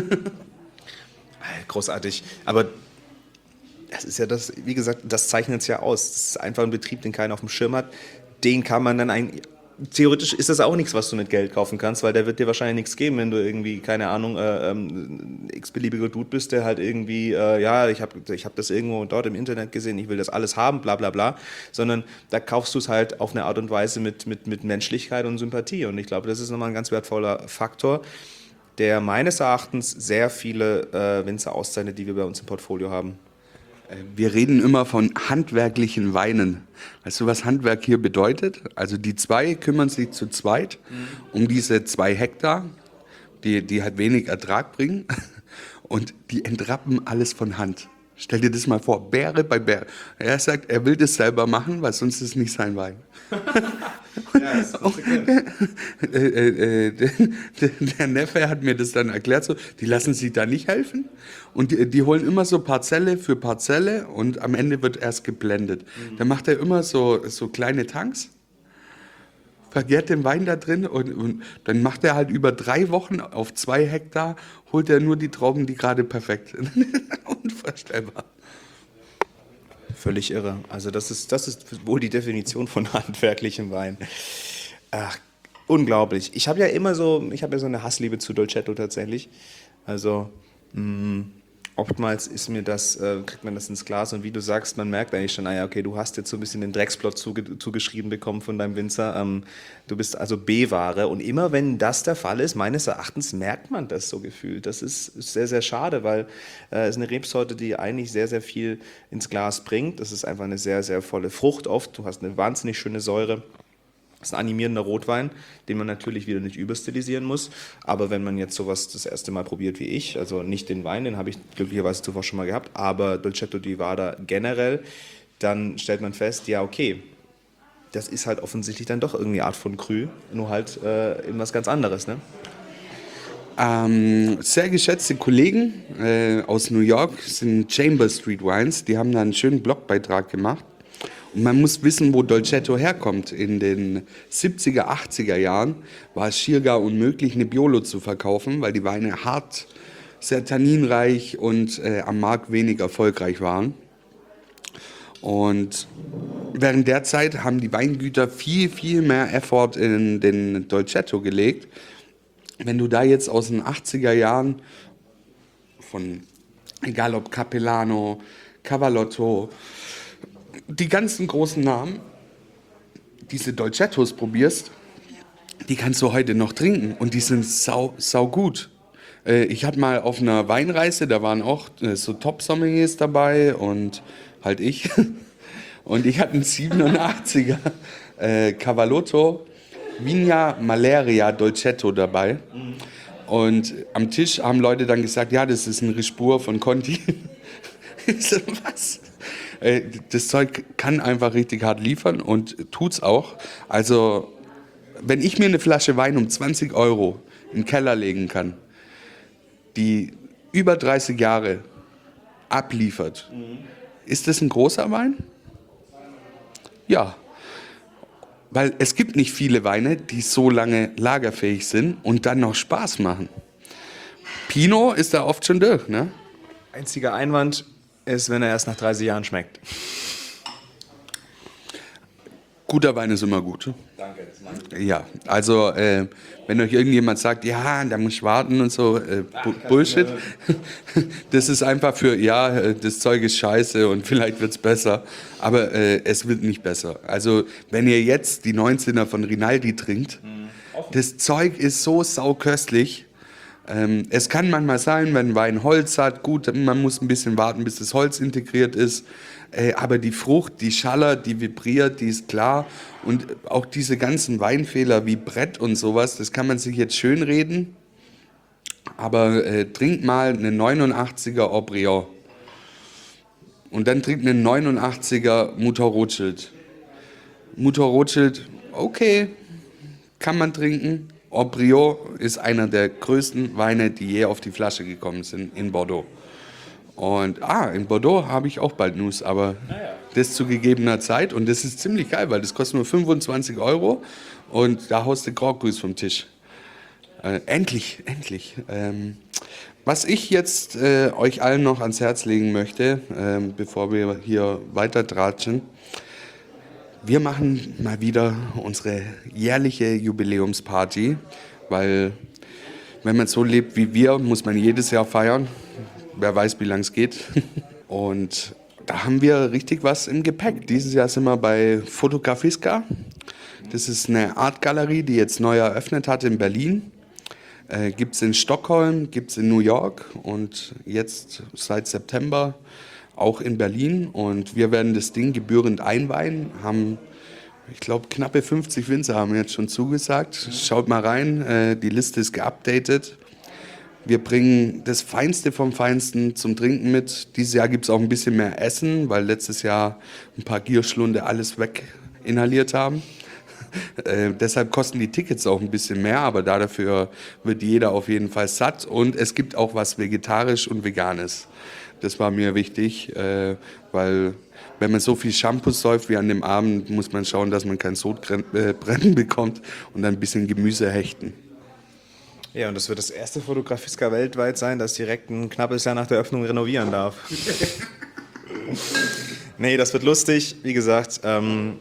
Speaker 1: Großartig. Aber das ist ja das, wie gesagt, das zeichnet es ja aus. Das ist einfach ein Betrieb, den keiner auf dem Schirm hat. Den kann man dann eigentlich. Theoretisch ist das auch nichts, was du mit Geld kaufen kannst, weil der wird dir wahrscheinlich nichts geben, wenn du irgendwie, keine Ahnung, äh, ähm, x-beliebiger Dude bist, der halt irgendwie, äh, ja, ich habe ich hab das irgendwo dort im Internet gesehen, ich will das alles haben, bla bla bla, sondern da kaufst du es halt auf eine Art und Weise mit, mit, mit Menschlichkeit und Sympathie und ich glaube, das ist nochmal ein ganz wertvoller Faktor, der meines Erachtens sehr viele äh, Winzer auszeichnet, die wir bei uns im Portfolio haben.
Speaker 2: Wir reden immer von handwerklichen Weinen. Weißt du, was Handwerk hier bedeutet? Also die zwei kümmern sich zu zweit mhm. um diese zwei Hektar, die, die halt wenig Ertrag bringen. Und die entrappen alles von Hand. Stell dir das mal vor, Beere bei Beere. Er sagt, er will das selber machen, weil sonst ist es nicht sein Wein. Ja, das ist äh, äh, der, der Neffe hat mir das dann erklärt, so, die lassen sich da nicht helfen und die, die holen immer so Parzelle für Parzelle und am Ende wird erst geblendet. Mhm. Dann macht er immer so, so kleine Tanks, vergärt den Wein da drin und, und dann macht er halt über drei Wochen auf zwei Hektar, holt er nur die Trauben, die gerade perfekt sind. Unvorstellbar.
Speaker 1: Völlig irre. Also das ist, das ist wohl die Definition von handwerklichem Wein. Ach, unglaublich. Ich habe ja immer so, ich habe ja so eine Hassliebe zu Dolcetto tatsächlich. Also mh, oftmals ist mir das, äh, kriegt man das ins Glas und wie du sagst, man merkt eigentlich schon, ah ja, okay, du hast jetzt so ein bisschen den Drecksplot zuge zugeschrieben bekommen von deinem Winzer. Ähm, du bist also B-Ware und immer wenn das der Fall ist, meines Erachtens merkt man das so gefühlt. Das ist, ist sehr, sehr schade, weil äh, es ist eine Rebsorte, die eigentlich sehr, sehr viel ins Glas bringt. Das ist einfach eine sehr, sehr volle Frucht oft. Du hast eine wahnsinnig schöne Säure. Das ist ein animierender Rotwein, den man natürlich wieder nicht überstilisieren muss. Aber wenn man jetzt sowas das erste Mal probiert wie ich, also nicht den Wein, den habe ich glücklicherweise zuvor schon mal gehabt, aber Dolcetto di Vada generell, dann stellt man fest, ja okay, das ist halt offensichtlich dann doch irgendwie Art von Cru, nur halt äh, irgendwas ganz anderes, ne?
Speaker 2: Ähm, sehr geschätzte Kollegen äh, aus New York sind Chamber Street Wines, die haben da einen schönen Blogbeitrag gemacht. Und man muss wissen, wo Dolcetto herkommt. In den siebziger, achtziger Jahren war es schier gar unmöglich, eine Biolo zu verkaufen, weil die Weine hart, sehr tanninreich und äh, am Markt wenig erfolgreich waren. Und während der Zeit haben die Weingüter viel, viel mehr Effort in den Dolcetto gelegt. Wenn du da jetzt aus den achtziger Jahren von, egal ob Capellano, Cavallotto, die ganzen großen Namen, diese Dolcettos probierst, die kannst du heute noch trinken und die sind sau, sau gut. Äh, ich hatte mal auf einer Weinreise, da waren auch äh, so Top-Sommeliers dabei und halt ich. Und ich hatte einen siebenundachtziger äh, Cavallotto Vigna Malaria Dolcetto dabei. Und am Tisch haben Leute dann gesagt, ja, das ist ein Rispur von Conti. Ich so, was? Das Zeug kann einfach richtig hart liefern und tut's auch. Also, wenn ich mir eine Flasche Wein um zwanzig Euro in den Keller legen kann, die über dreißig Jahre abliefert, mhm. Ist das ein großer Wein? Ja. Weil es gibt nicht viele Weine, die so lange lagerfähig sind und dann noch Spaß machen. Pinot ist da oft schon durch, ne?
Speaker 1: Einziger Einwand ist, wenn er erst nach dreißig Jahren schmeckt.
Speaker 2: Guter Wein ist immer gut.
Speaker 1: Danke, das meine ich.
Speaker 2: Ja, also äh, wenn euch irgendjemand sagt, ja, da muss ich warten und so, äh, Bu Bullshit. Das ist einfach für, ja, das Zeug ist scheiße und vielleicht wird es besser, aber äh, es wird nicht besser. Also wenn ihr jetzt die neunzehner von Rinaldi trinkt, mhm. Das Zeug ist so sauköstlich. Ähm, es kann manchmal sein, wenn Wein Holz hat, gut, man muss ein bisschen warten, bis das Holz integriert ist. Äh, aber die Frucht, die schallert, die vibriert, die ist klar. Und auch diese ganzen Weinfehler wie Brett und sowas, das kann man sich jetzt schön reden. Aber äh, trinkt mal einen neunundachtziger Haut-Brion. Und dann trinkt einen neunundachtziger Mouton Rothschild. Mouton Rothschild, okay, kann man trinken. Haut-Brion ist einer der größten Weine, die je auf die Flasche gekommen sind in Bordeaux. Und ah, in Bordeaux habe ich auch bald News, aber das zu gegebener Zeit. Und das ist ziemlich geil, weil das kostet nur fünfundzwanzig Euro und da haust du Grand Cru vom Tisch. Äh, endlich, endlich. Ähm, was ich jetzt äh, euch allen noch ans Herz legen möchte, äh, bevor wir hier weiter tratschen, wir machen mal wieder unsere jährliche Jubiläumsparty, weil wenn man so lebt wie wir, muss man jedes Jahr feiern. Wer weiß, wie lange es geht. Und da haben wir richtig was im Gepäck. Dieses Jahr sind wir bei Fotografiska. Das ist eine Artgalerie, die jetzt neu eröffnet hat in Berlin. Äh, gibt es in Stockholm, gibt es in New York und jetzt seit September auch in Berlin. Und wir werden das Ding gebührend einweihen. Haben, ich glaube, knappe fünfzig Winzer haben jetzt schon zugesagt. Schaut mal rein, äh, die Liste ist geupdatet. Wir bringen das Feinste vom Feinsten zum Trinken mit. Dieses Jahr gibt es auch ein bisschen mehr Essen, weil letztes Jahr ein paar Gierschlunde alles weg inhaliert haben. Äh, deshalb kosten die Tickets auch ein bisschen mehr, aber dafür wird jeder auf jeden Fall satt. Und es gibt auch was Vegetarisch und Veganes. Das war mir wichtig, äh, weil wenn man so viel Shampoo säuft wie an dem Abend, muss man schauen, dass man kein Sodbrennen bekommt und dann ein bisschen Gemüse hechten.
Speaker 1: Ja, und das wird das erste Fotografiska weltweit sein, das direkt ein knappes Jahr nach der Öffnung renovieren darf. Nee, das wird lustig. Wie gesagt, ähm,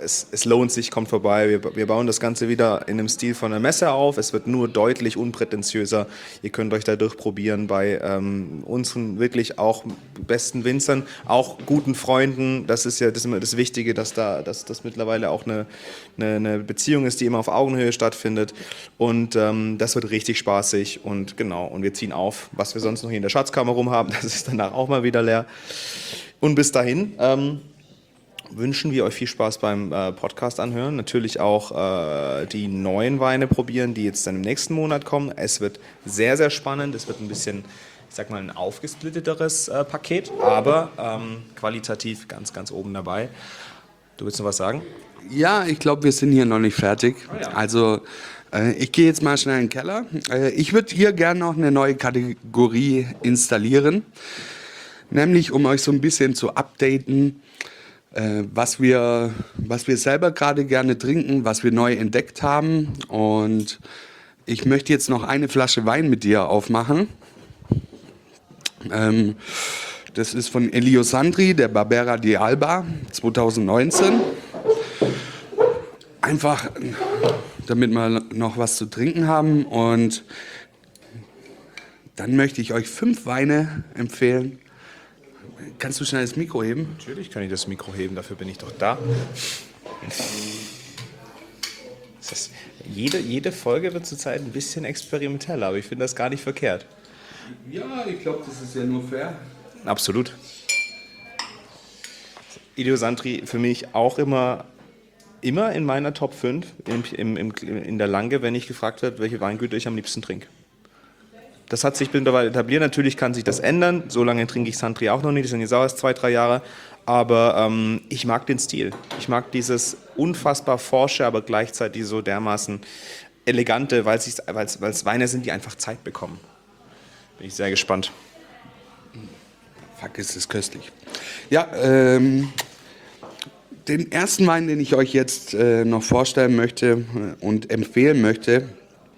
Speaker 1: es, es lohnt sich, kommt vorbei. Wir, wir bauen das Ganze wieder in dem Stil von einer Messe auf. Es wird nur deutlich unprätentiöser. Ihr könnt euch da durchprobieren bei ähm, unseren wirklich auch besten Winzern, auch guten Freunden. Das ist ja das, ist immer das Wichtige, dass da dass das mittlerweile auch eine, eine, eine Beziehung ist, die immer auf Augenhöhe stattfindet. Und ähm, das wird richtig spaßig. Und genau, und wir ziehen auf, was wir sonst noch hier in der Schatzkammer rum haben. Das ist danach auch mal wieder leer. Und bis dahin ähm, wünschen wir euch viel Spaß beim äh, Podcast anhören. Natürlich auch äh, die neuen Weine probieren, die jetzt dann im nächsten Monat kommen. Es wird sehr, sehr spannend. Es wird ein bisschen, ich sag mal, ein aufgesplitteteres äh, Paket, aber ähm, qualitativ ganz, ganz oben dabei. Du willst noch was sagen?
Speaker 2: Ja, ich glaube, wir sind hier noch nicht fertig.
Speaker 1: Oh ja.
Speaker 2: Also äh, ich gehe jetzt mal schnell in den Keller. Äh, ich würde hier gerne noch eine neue Kategorie installieren. Nämlich, um euch so ein bisschen zu updaten, äh, was wir, was wir selber gerade gerne trinken, was wir neu entdeckt haben. Und ich möchte jetzt noch eine Flasche Wein mit dir aufmachen. Ähm, das ist von Elio Sandri, der Barbera di Alba, zwanzig neunzehn. Einfach, damit wir noch was zu trinken haben. Und dann möchte ich euch fünf Weine empfehlen. Kannst du schnell das Mikro heben?
Speaker 1: Natürlich kann ich das Mikro heben, dafür bin ich doch da. Das ist, jede, jede Folge wird zurzeit ein bisschen experimenteller, aber ich finde das gar nicht verkehrt.
Speaker 2: Ja, ich glaube, das ist ja nur fair.
Speaker 1: Absolut. Elio Sandri für mich auch immer, immer in meiner Top fünf im, im, im, in der Lange, wenn ich gefragt werde, welche Weingüter ich am liebsten trinke. Das hat sich mittlerweile etabliert. Natürlich kann sich das ändern. So lange trinke ich Sandri auch noch nicht. Das sind jetzt auch erst zwei, drei Jahre. Aber ähm, ich mag den Stil. Ich mag dieses unfassbar forsche, aber gleichzeitig so dermaßen elegante, weil es Weine sind, die einfach Zeit bekommen. Bin ich sehr gespannt.
Speaker 2: Fuck, ist das köstlich. Ja, ähm, den ersten Wein, den ich euch jetzt äh, noch vorstellen möchte und empfehlen möchte,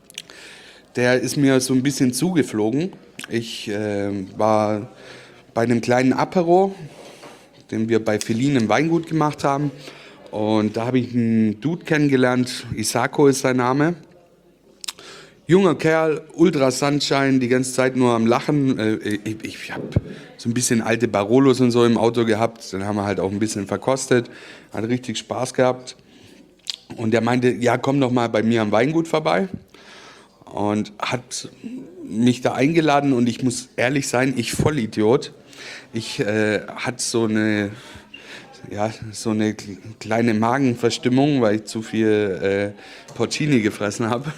Speaker 2: der ist mir so ein bisschen zugeflogen. Ich äh, war bei einem kleinen Apero, den wir bei Feline im Weingut gemacht haben. Und da habe ich einen Dude kennengelernt, Isako ist sein Name. Junger Kerl, ultra Sunshine, die ganze Zeit nur am Lachen. Äh, ich ich habe so ein bisschen alte Barolos und so im Auto gehabt. Dann haben wir halt auch ein bisschen verkostet. Hat richtig Spaß gehabt. Und der meinte, ja, komm doch mal bei mir am Weingut vorbei. Und hat mich da eingeladen und ich muss ehrlich sein, ich Vollidiot. Ich äh, hatte so eine, ja, so eine kleine Magenverstimmung, weil ich zu viel äh, Porcini gefressen habe.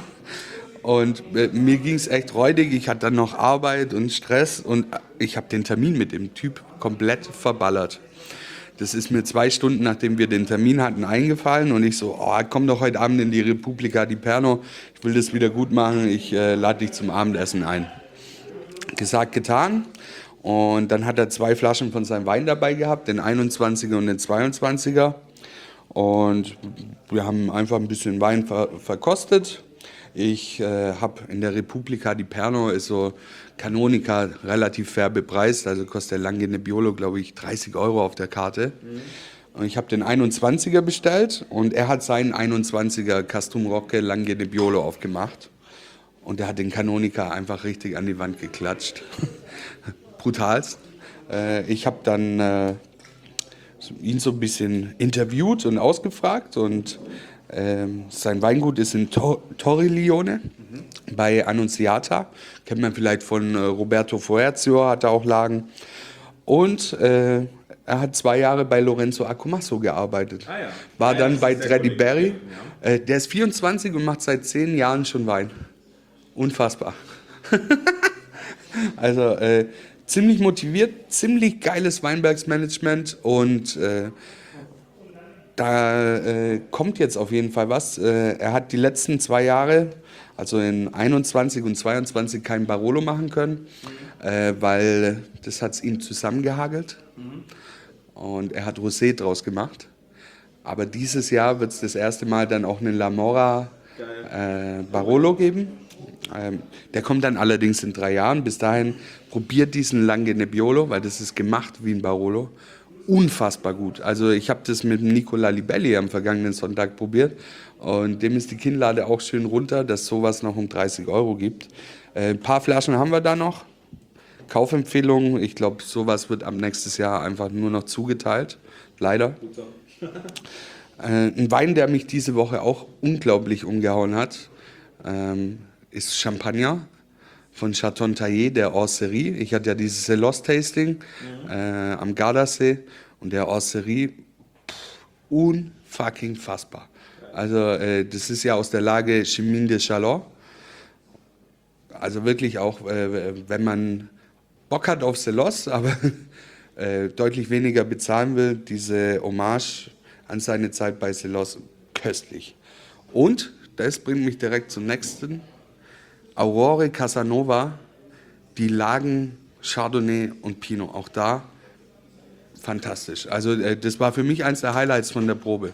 Speaker 2: Und äh, mir ging es echt räudig, ich hatte dann noch Arbeit und Stress und ich habe den Termin mit dem Typ komplett verballert. Das ist mir zwei Stunden, nachdem wir den Termin hatten, eingefallen und ich so, oh, komm doch heute Abend in die Repubblica di Perno, ich will das wieder gut machen, ich äh, lade dich zum Abendessen ein. Gesagt, getan. Und dann hat er zwei Flaschen von seinem Wein dabei gehabt, den einundzwanziger und den zweiundzwanziger. Und wir haben einfach ein bisschen Wein ver verkostet. Ich äh, habe in der Repubblica di Perno, ist so Canonica relativ fair bepreist, also kostet der Langhe Nebbiolo, glaube ich, dreißig Euro auf der Karte. Mhm. Und ich habe den einundzwanziger bestellt und er hat seinen einundzwanziger Castum Rocche Langhe Nebbiolo aufgemacht. Und er hat den Canonica einfach richtig an die Wand geklatscht. Brutalst. Äh, ich habe dann äh, ihn so ein bisschen interviewt und ausgefragt und Ähm, sein Weingut ist in Tor Torriglione mhm. bei Annunziata. Kennt man vielleicht von äh, Roberto Fuerzio, hat er auch Lagen. Und äh, er hat zwei Jahre bei Lorenzo Accomasso gearbeitet. Ah, ja. War ja, dann bei Treddy Berry. Ja. Äh, der ist vierundzwanzig und macht seit zehn Jahren schon Wein. Unfassbar. Also äh, ziemlich motiviert, ziemlich geiles Weinbergsmanagement und äh, Da äh, kommt jetzt auf jeden Fall was. Äh, er hat die letzten zwei Jahre, also in einundzwanzig und zweiundzwanzig, kein Barolo machen können, mhm. äh, weil das hat es ihm zusammengehagelt. Mhm. Und er hat Rosé draus gemacht. Aber dieses Jahr wird es das erste Mal dann auch einen La Mora äh, Barolo geben. Ähm, der kommt dann allerdings in drei Jahren. Bis dahin probiert diesen Langhe Nebbiolo, weil das ist gemacht wie ein Barolo. unfassbar gut. Also ich habe das mit dem Nicola Libelli am vergangenen Sonntag probiert und dem ist die Kinnlade auch schön runter, dass sowas noch um dreißig Euro gibt. Äh, ein paar Flaschen haben wir da noch. Kaufempfehlung, ich glaube, sowas wird ab nächstes Jahr einfach nur noch zugeteilt. Leider. äh, ein Wein, der mich diese Woche auch unglaublich umgehauen hat, ähm, ist Champagner von Chaton Taillé, der Orcerie. Ich hatte ja dieses Selos-Tasting mhm. äh, am Gardasee und der Orcerie, unfucking fassbar. Also äh, das ist ja aus der Lage Chemin de Chalon. Also wirklich auch, äh, wenn man Bock hat auf Selos, aber äh, deutlich weniger bezahlen will, diese Hommage an seine Zeit bei Selos, köstlich. Und das bringt mich direkt zum nächsten. Aurore Casanova, die Lagen Chardonnay und Pinot, auch da fantastisch. Also äh, das war für mich eins der Highlights von der Probe.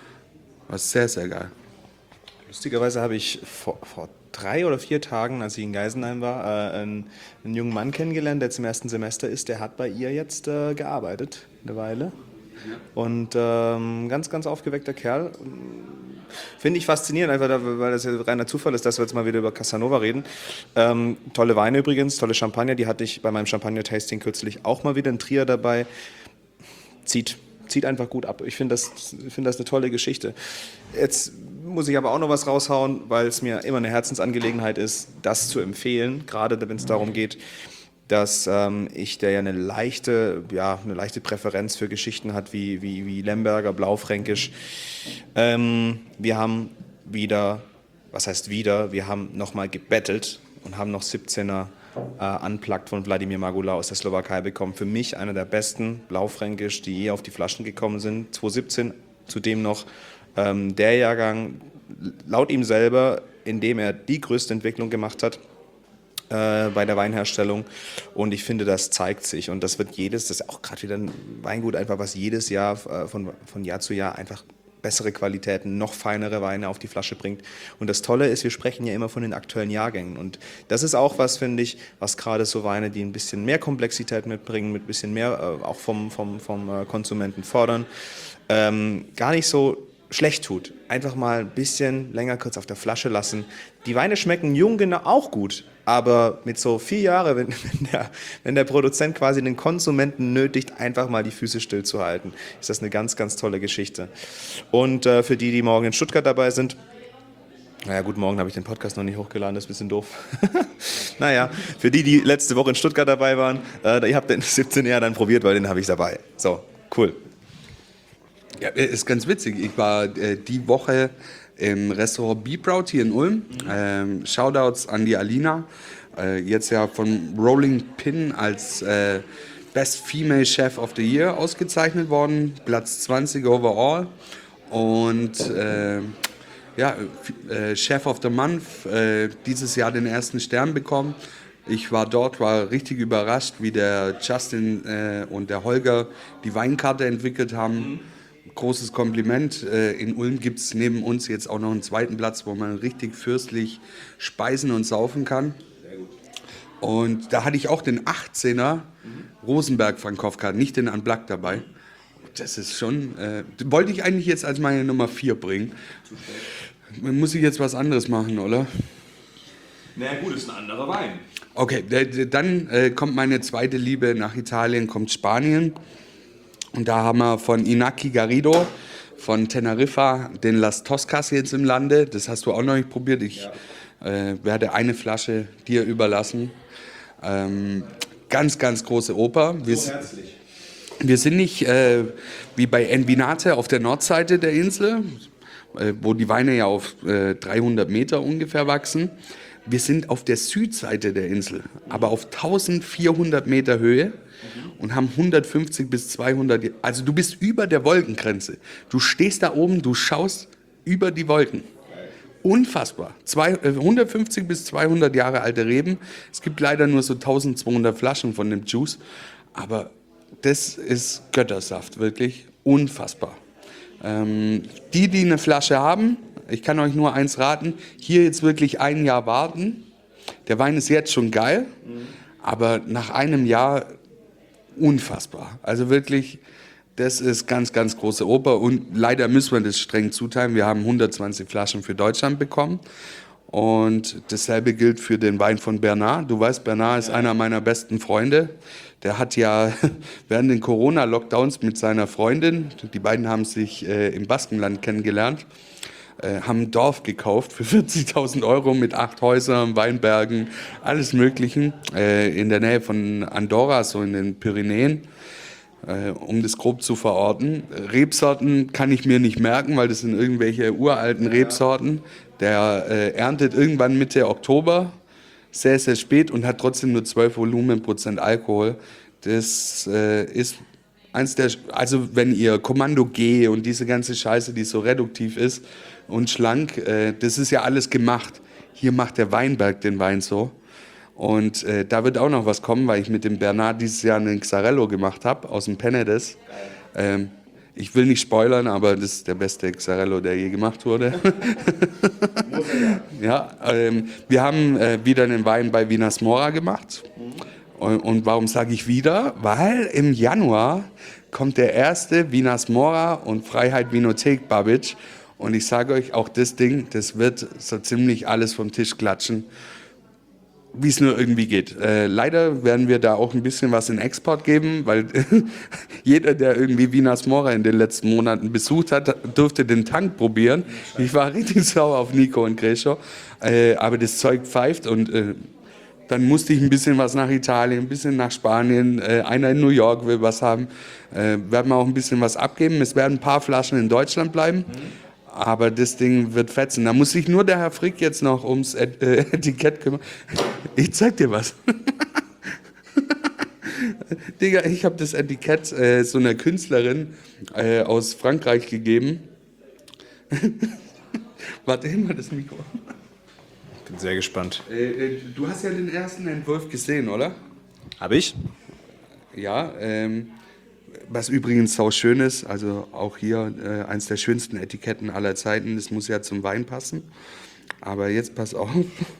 Speaker 2: War sehr, sehr geil.
Speaker 1: Lustigerweise habe ich vor, vor drei oder vier Tagen, als ich in Geisenheim war, äh, einen, einen jungen Mann kennengelernt, der zum ersten Semester ist. Der hat bei ihr jetzt äh, gearbeitet, eine Weile. Und ähm, ganz, ganz aufgeweckter Kerl. Finde ich faszinierend, einfach da, weil das ja reiner Zufall ist, dass wir jetzt mal wieder über Casanova reden. Ähm, tolle Weine übrigens, tolle Champagner, die hatte ich bei meinem Champagner-Tasting kürzlich auch mal wieder, ein Trier dabei. Zieht, zieht einfach gut ab. Ich finde das, find das eine tolle Geschichte. Jetzt muss ich aber auch noch was raushauen, weil es mir immer eine Herzensangelegenheit ist, das zu empfehlen, gerade wenn es darum geht, dass ähm, ich, der ja eine leichte, ja, eine leichte Präferenz für Geschichten hat, wie, wie, wie Lemberger, Blaufränkisch. Ähm, wir haben wieder, was heißt wieder, wir haben nochmal gebettelt und haben noch siebzehner äh, Unplugged von Wladimir Magula aus der Slowakei bekommen. Für mich einer der besten Blaufränkisch, die je auf die Flaschen gekommen sind. zwanzig siebzehn, zudem noch ähm, der Jahrgang, laut ihm selber, in dem er die größte Entwicklung gemacht hat bei der Weinherstellung, und ich finde, das zeigt sich, und das wird jedes, das ist auch gerade wieder ein Weingut einfach, was jedes Jahr von, von Jahr zu Jahr einfach bessere Qualitäten, noch feinere Weine auf die Flasche bringt. Und das Tolle ist, wir sprechen ja immer von den aktuellen Jahrgängen, und das ist auch was, finde ich, was gerade so Weine, die ein bisschen mehr Komplexität mitbringen, mit ein bisschen mehr äh, auch vom, vom, vom äh, Konsumenten fordern, ähm, gar nicht so schlecht tut. Einfach mal ein bisschen länger kurz auf der Flasche lassen. Die Weine schmecken jung genau auch gut, aber mit so vier Jahren, wenn, wenn, der, wenn der Produzent quasi den Konsumenten nötigt, einfach mal die Füße stillzuhalten, ist das eine ganz, ganz tolle Geschichte. Und äh, für die, die morgen in Stuttgart dabei sind, naja gut, morgen habe ich den Podcast noch nicht hochgeladen, das ist ein bisschen doof. Naja, für die, die letzte Woche in Stuttgart dabei waren, äh, ihr habt den siebzehn Jahre dann probiert, weil den habe ich dabei. So, cool.
Speaker 2: Ja, ist ganz witzig. Ich war äh, die Woche im Restaurant Be Proud hier in Ulm. Mhm. Ähm, Shoutouts an die Alina. Äh, jetzt ja von Rolling Pin als äh, Best Female Chef of the Year ausgezeichnet worden. Platz zwanzig overall. Und äh, ja, äh, Chef of the Month. Äh, dieses Jahr den ersten Stern bekommen. Ich war dort, war richtig überrascht, wie der Justin äh, und der Holger die Weinkarte entwickelt haben. Mhm. Großes Kompliment. In Ulm gibt es neben uns jetzt auch noch einen zweiten Platz, wo man richtig fürstlich speisen und saufen kann. Und da hatte ich auch den achtzehner Rosenberg Frankowka, nicht den Unplugged dabei. Das ist schon, äh, wollte ich eigentlich jetzt als meine Nummer vier bringen. Muss ich jetzt was anderes machen, oder?
Speaker 1: Na naja, gut, ist ein anderer Wein.
Speaker 2: Okay, dann äh, kommt meine zweite Liebe nach Italien, kommt Spanien. Und da haben wir von Inaki Garrido, von Teneriffa, den Las Toscas jetzt im Lande. Das hast du auch noch nicht probiert. Ich ja. äh, werde eine Flasche dir überlassen. Ähm, ganz, ganz große Oper. Wir, so herzlich. Wir sind nicht äh, wie bei Envinate auf der Nordseite der Insel, äh, wo die Weine ja auf äh, dreihundert Meter ungefähr wachsen. Wir sind auf der Südseite der Insel, aber auf eintausendvierhundert Meter Höhe. Und haben hundertfünfzig bis zweihundert, also du bist über der Wolkengrenze. Du stehst da oben, du schaust über die Wolken. Unfassbar. Zwei, äh, hundertfünfzig bis zweihundert Jahre alte Reben. Es gibt leider nur so eintausendzweihundert Flaschen von dem Juice. Aber das ist Göttersaft, wirklich unfassbar. Ähm, die, die eine Flasche haben, ich kann euch nur eins raten, hier jetzt wirklich ein Jahr warten. Der Wein ist jetzt schon geil, mhm. aber nach einem Jahr unfassbar. Also wirklich Das ist ganz, ganz große Oper und leider müssen wir das streng zuteilen. Wir haben hundertzwanzig Flaschen für Deutschland bekommen und dasselbe gilt für den Wein von Bernard. Du weißt, Bernard ist einer meiner besten Freunde. Der hat ja während den Corona-Lockdowns mit seiner Freundin, die beiden haben sich äh, im Baskenland kennengelernt, äh, haben ein Dorf gekauft für vierzigtausend Euro mit acht Häusern, Weinbergen, alles Möglichen, äh, in der Nähe von Andorra, so in den Pyrenäen. Äh, um das grob zu verorten. Rebsorten kann ich mir nicht merken, weil das sind irgendwelche uralten Rebsorten. Der äh, erntet irgendwann Mitte Oktober, sehr, sehr spät und hat trotzdem nur zwölf Volumenprozent Alkohol. Das äh, ist eins der, also wenn ihr Kommando G und diese ganze Scheiße, die so reduktiv ist und schlank, äh, das ist ja alles gemacht. Hier macht der Weinberg den Wein so. Und äh, da wird auch noch was kommen, weil ich mit dem Bernard dieses Jahr einen Xarello gemacht habe, aus dem Penedès. Ähm, ich will nicht spoilern, aber das ist der beste Xarello, der je gemacht wurde. ja, ähm, wir haben äh, wieder einen Wein bei Vinas Mora gemacht. Und, und warum sage ich wieder? Weil im Januar kommt der erste Vinas Mora und Freiheit Vinothek Babic. Und ich sage euch, auch das Ding, das wird so ziemlich alles vom Tisch klatschen, wie es nur irgendwie geht. Äh, leider werden wir da auch ein bisschen was in Export geben, weil jeder, der irgendwie Vinas Mora in den letzten Monaten besucht hat, durfte den Tank probieren. Ich war richtig sauer auf Nico und Grescho, äh, aber das Zeug pfeift und äh, dann musste ich ein bisschen was nach Italien, ein bisschen nach Spanien, äh, einer in New York will was haben, äh, werden wir auch ein bisschen was abgeben. Es werden ein paar Flaschen in Deutschland bleiben. Mhm. Aber das Ding wird fetzen. Da muss sich nur der Herr Frick jetzt noch ums Et äh, Etikett kümmern. Ich zeig dir was. Digga, ich habe das Etikett äh, so einer Künstlerin äh, aus Frankreich gegeben. Warte, hin mal das Mikro.
Speaker 1: Ich bin sehr gespannt.
Speaker 2: Äh, äh, du hast ja den ersten Entwurf gesehen, oder?
Speaker 1: Habe ich?
Speaker 2: Ja, ähm... Was übrigens sau schön ist, also auch hier äh, eins der schönsten Etiketten aller Zeiten, das muss ja zum Wein passen. Aber jetzt pass auf,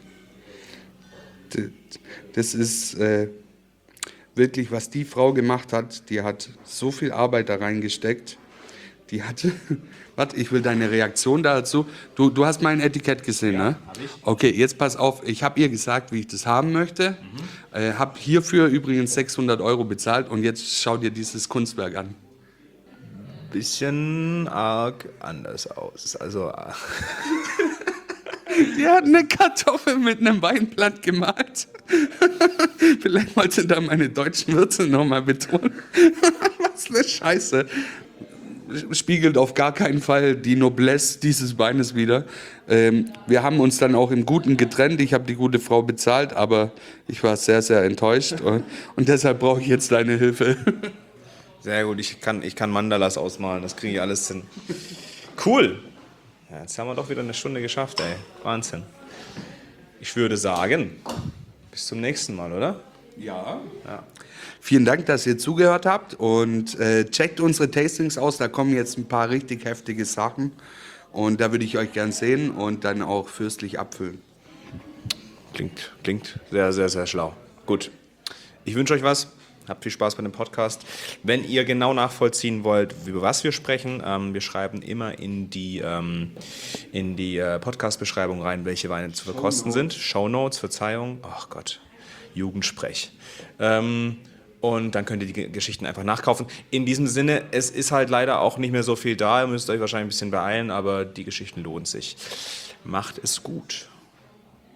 Speaker 2: das ist äh, wirklich, was die Frau gemacht hat, die hat so viel Arbeit da reingesteckt. Die hatte, warte, ich will deine Reaktion dazu. Du, du hast mein Etikett gesehen, ja, ne? Hab ich. Okay, jetzt pass auf, ich habe ihr gesagt, wie ich das haben möchte. Mhm. Äh, habe hierfür übrigens sechshundert Euro bezahlt und jetzt schau dir dieses Kunstwerk an.
Speaker 1: Bisschen arg anders aus. Also.
Speaker 2: Die hat eine Kartoffel mit einem Weinblatt gemalt. Vielleicht wollte da meine deutschen Wurzeln nochmal betonen. Was eine Scheiße. Spiegelt auf gar keinen Fall die Noblesse dieses Weines wider. Ähm, wir haben uns dann auch im Guten getrennt. Ich habe die gute Frau bezahlt, aber ich war sehr, sehr enttäuscht. Und, und deshalb brauche ich jetzt deine Hilfe.
Speaker 1: Sehr gut, ich kann, ich kann Mandalas ausmalen, das kriege ich alles hin. Cool. Ja, jetzt haben wir doch wieder eine Stunde geschafft, ey. Wahnsinn. Ich würde sagen, bis zum nächsten Mal, oder?
Speaker 2: Ja. Ja. Vielen Dank, dass ihr zugehört habt und äh, checkt unsere Tastings aus. Da kommen jetzt ein paar richtig heftige Sachen und da würde ich euch gern sehen und dann auch fürstlich abfüllen.
Speaker 1: Klingt, klingt sehr, sehr, sehr schlau. Gut. Ich wünsche euch was. Habt viel Spaß bei dem Podcast. Wenn ihr genau nachvollziehen wollt, über was wir sprechen, ähm, wir schreiben immer in die, ähm, in die äh, Podcast-Beschreibung rein, welche Weine zu verkosten sind. Shownotes, Verzeihung. Ach Gott, Jugendsprech. Ähm, und dann könnt ihr die Geschichten einfach nachkaufen. In diesem Sinne, es ist halt leider auch nicht mehr so viel da. Ihr müsst euch wahrscheinlich ein bisschen beeilen, aber die Geschichten lohnen sich. Macht es gut.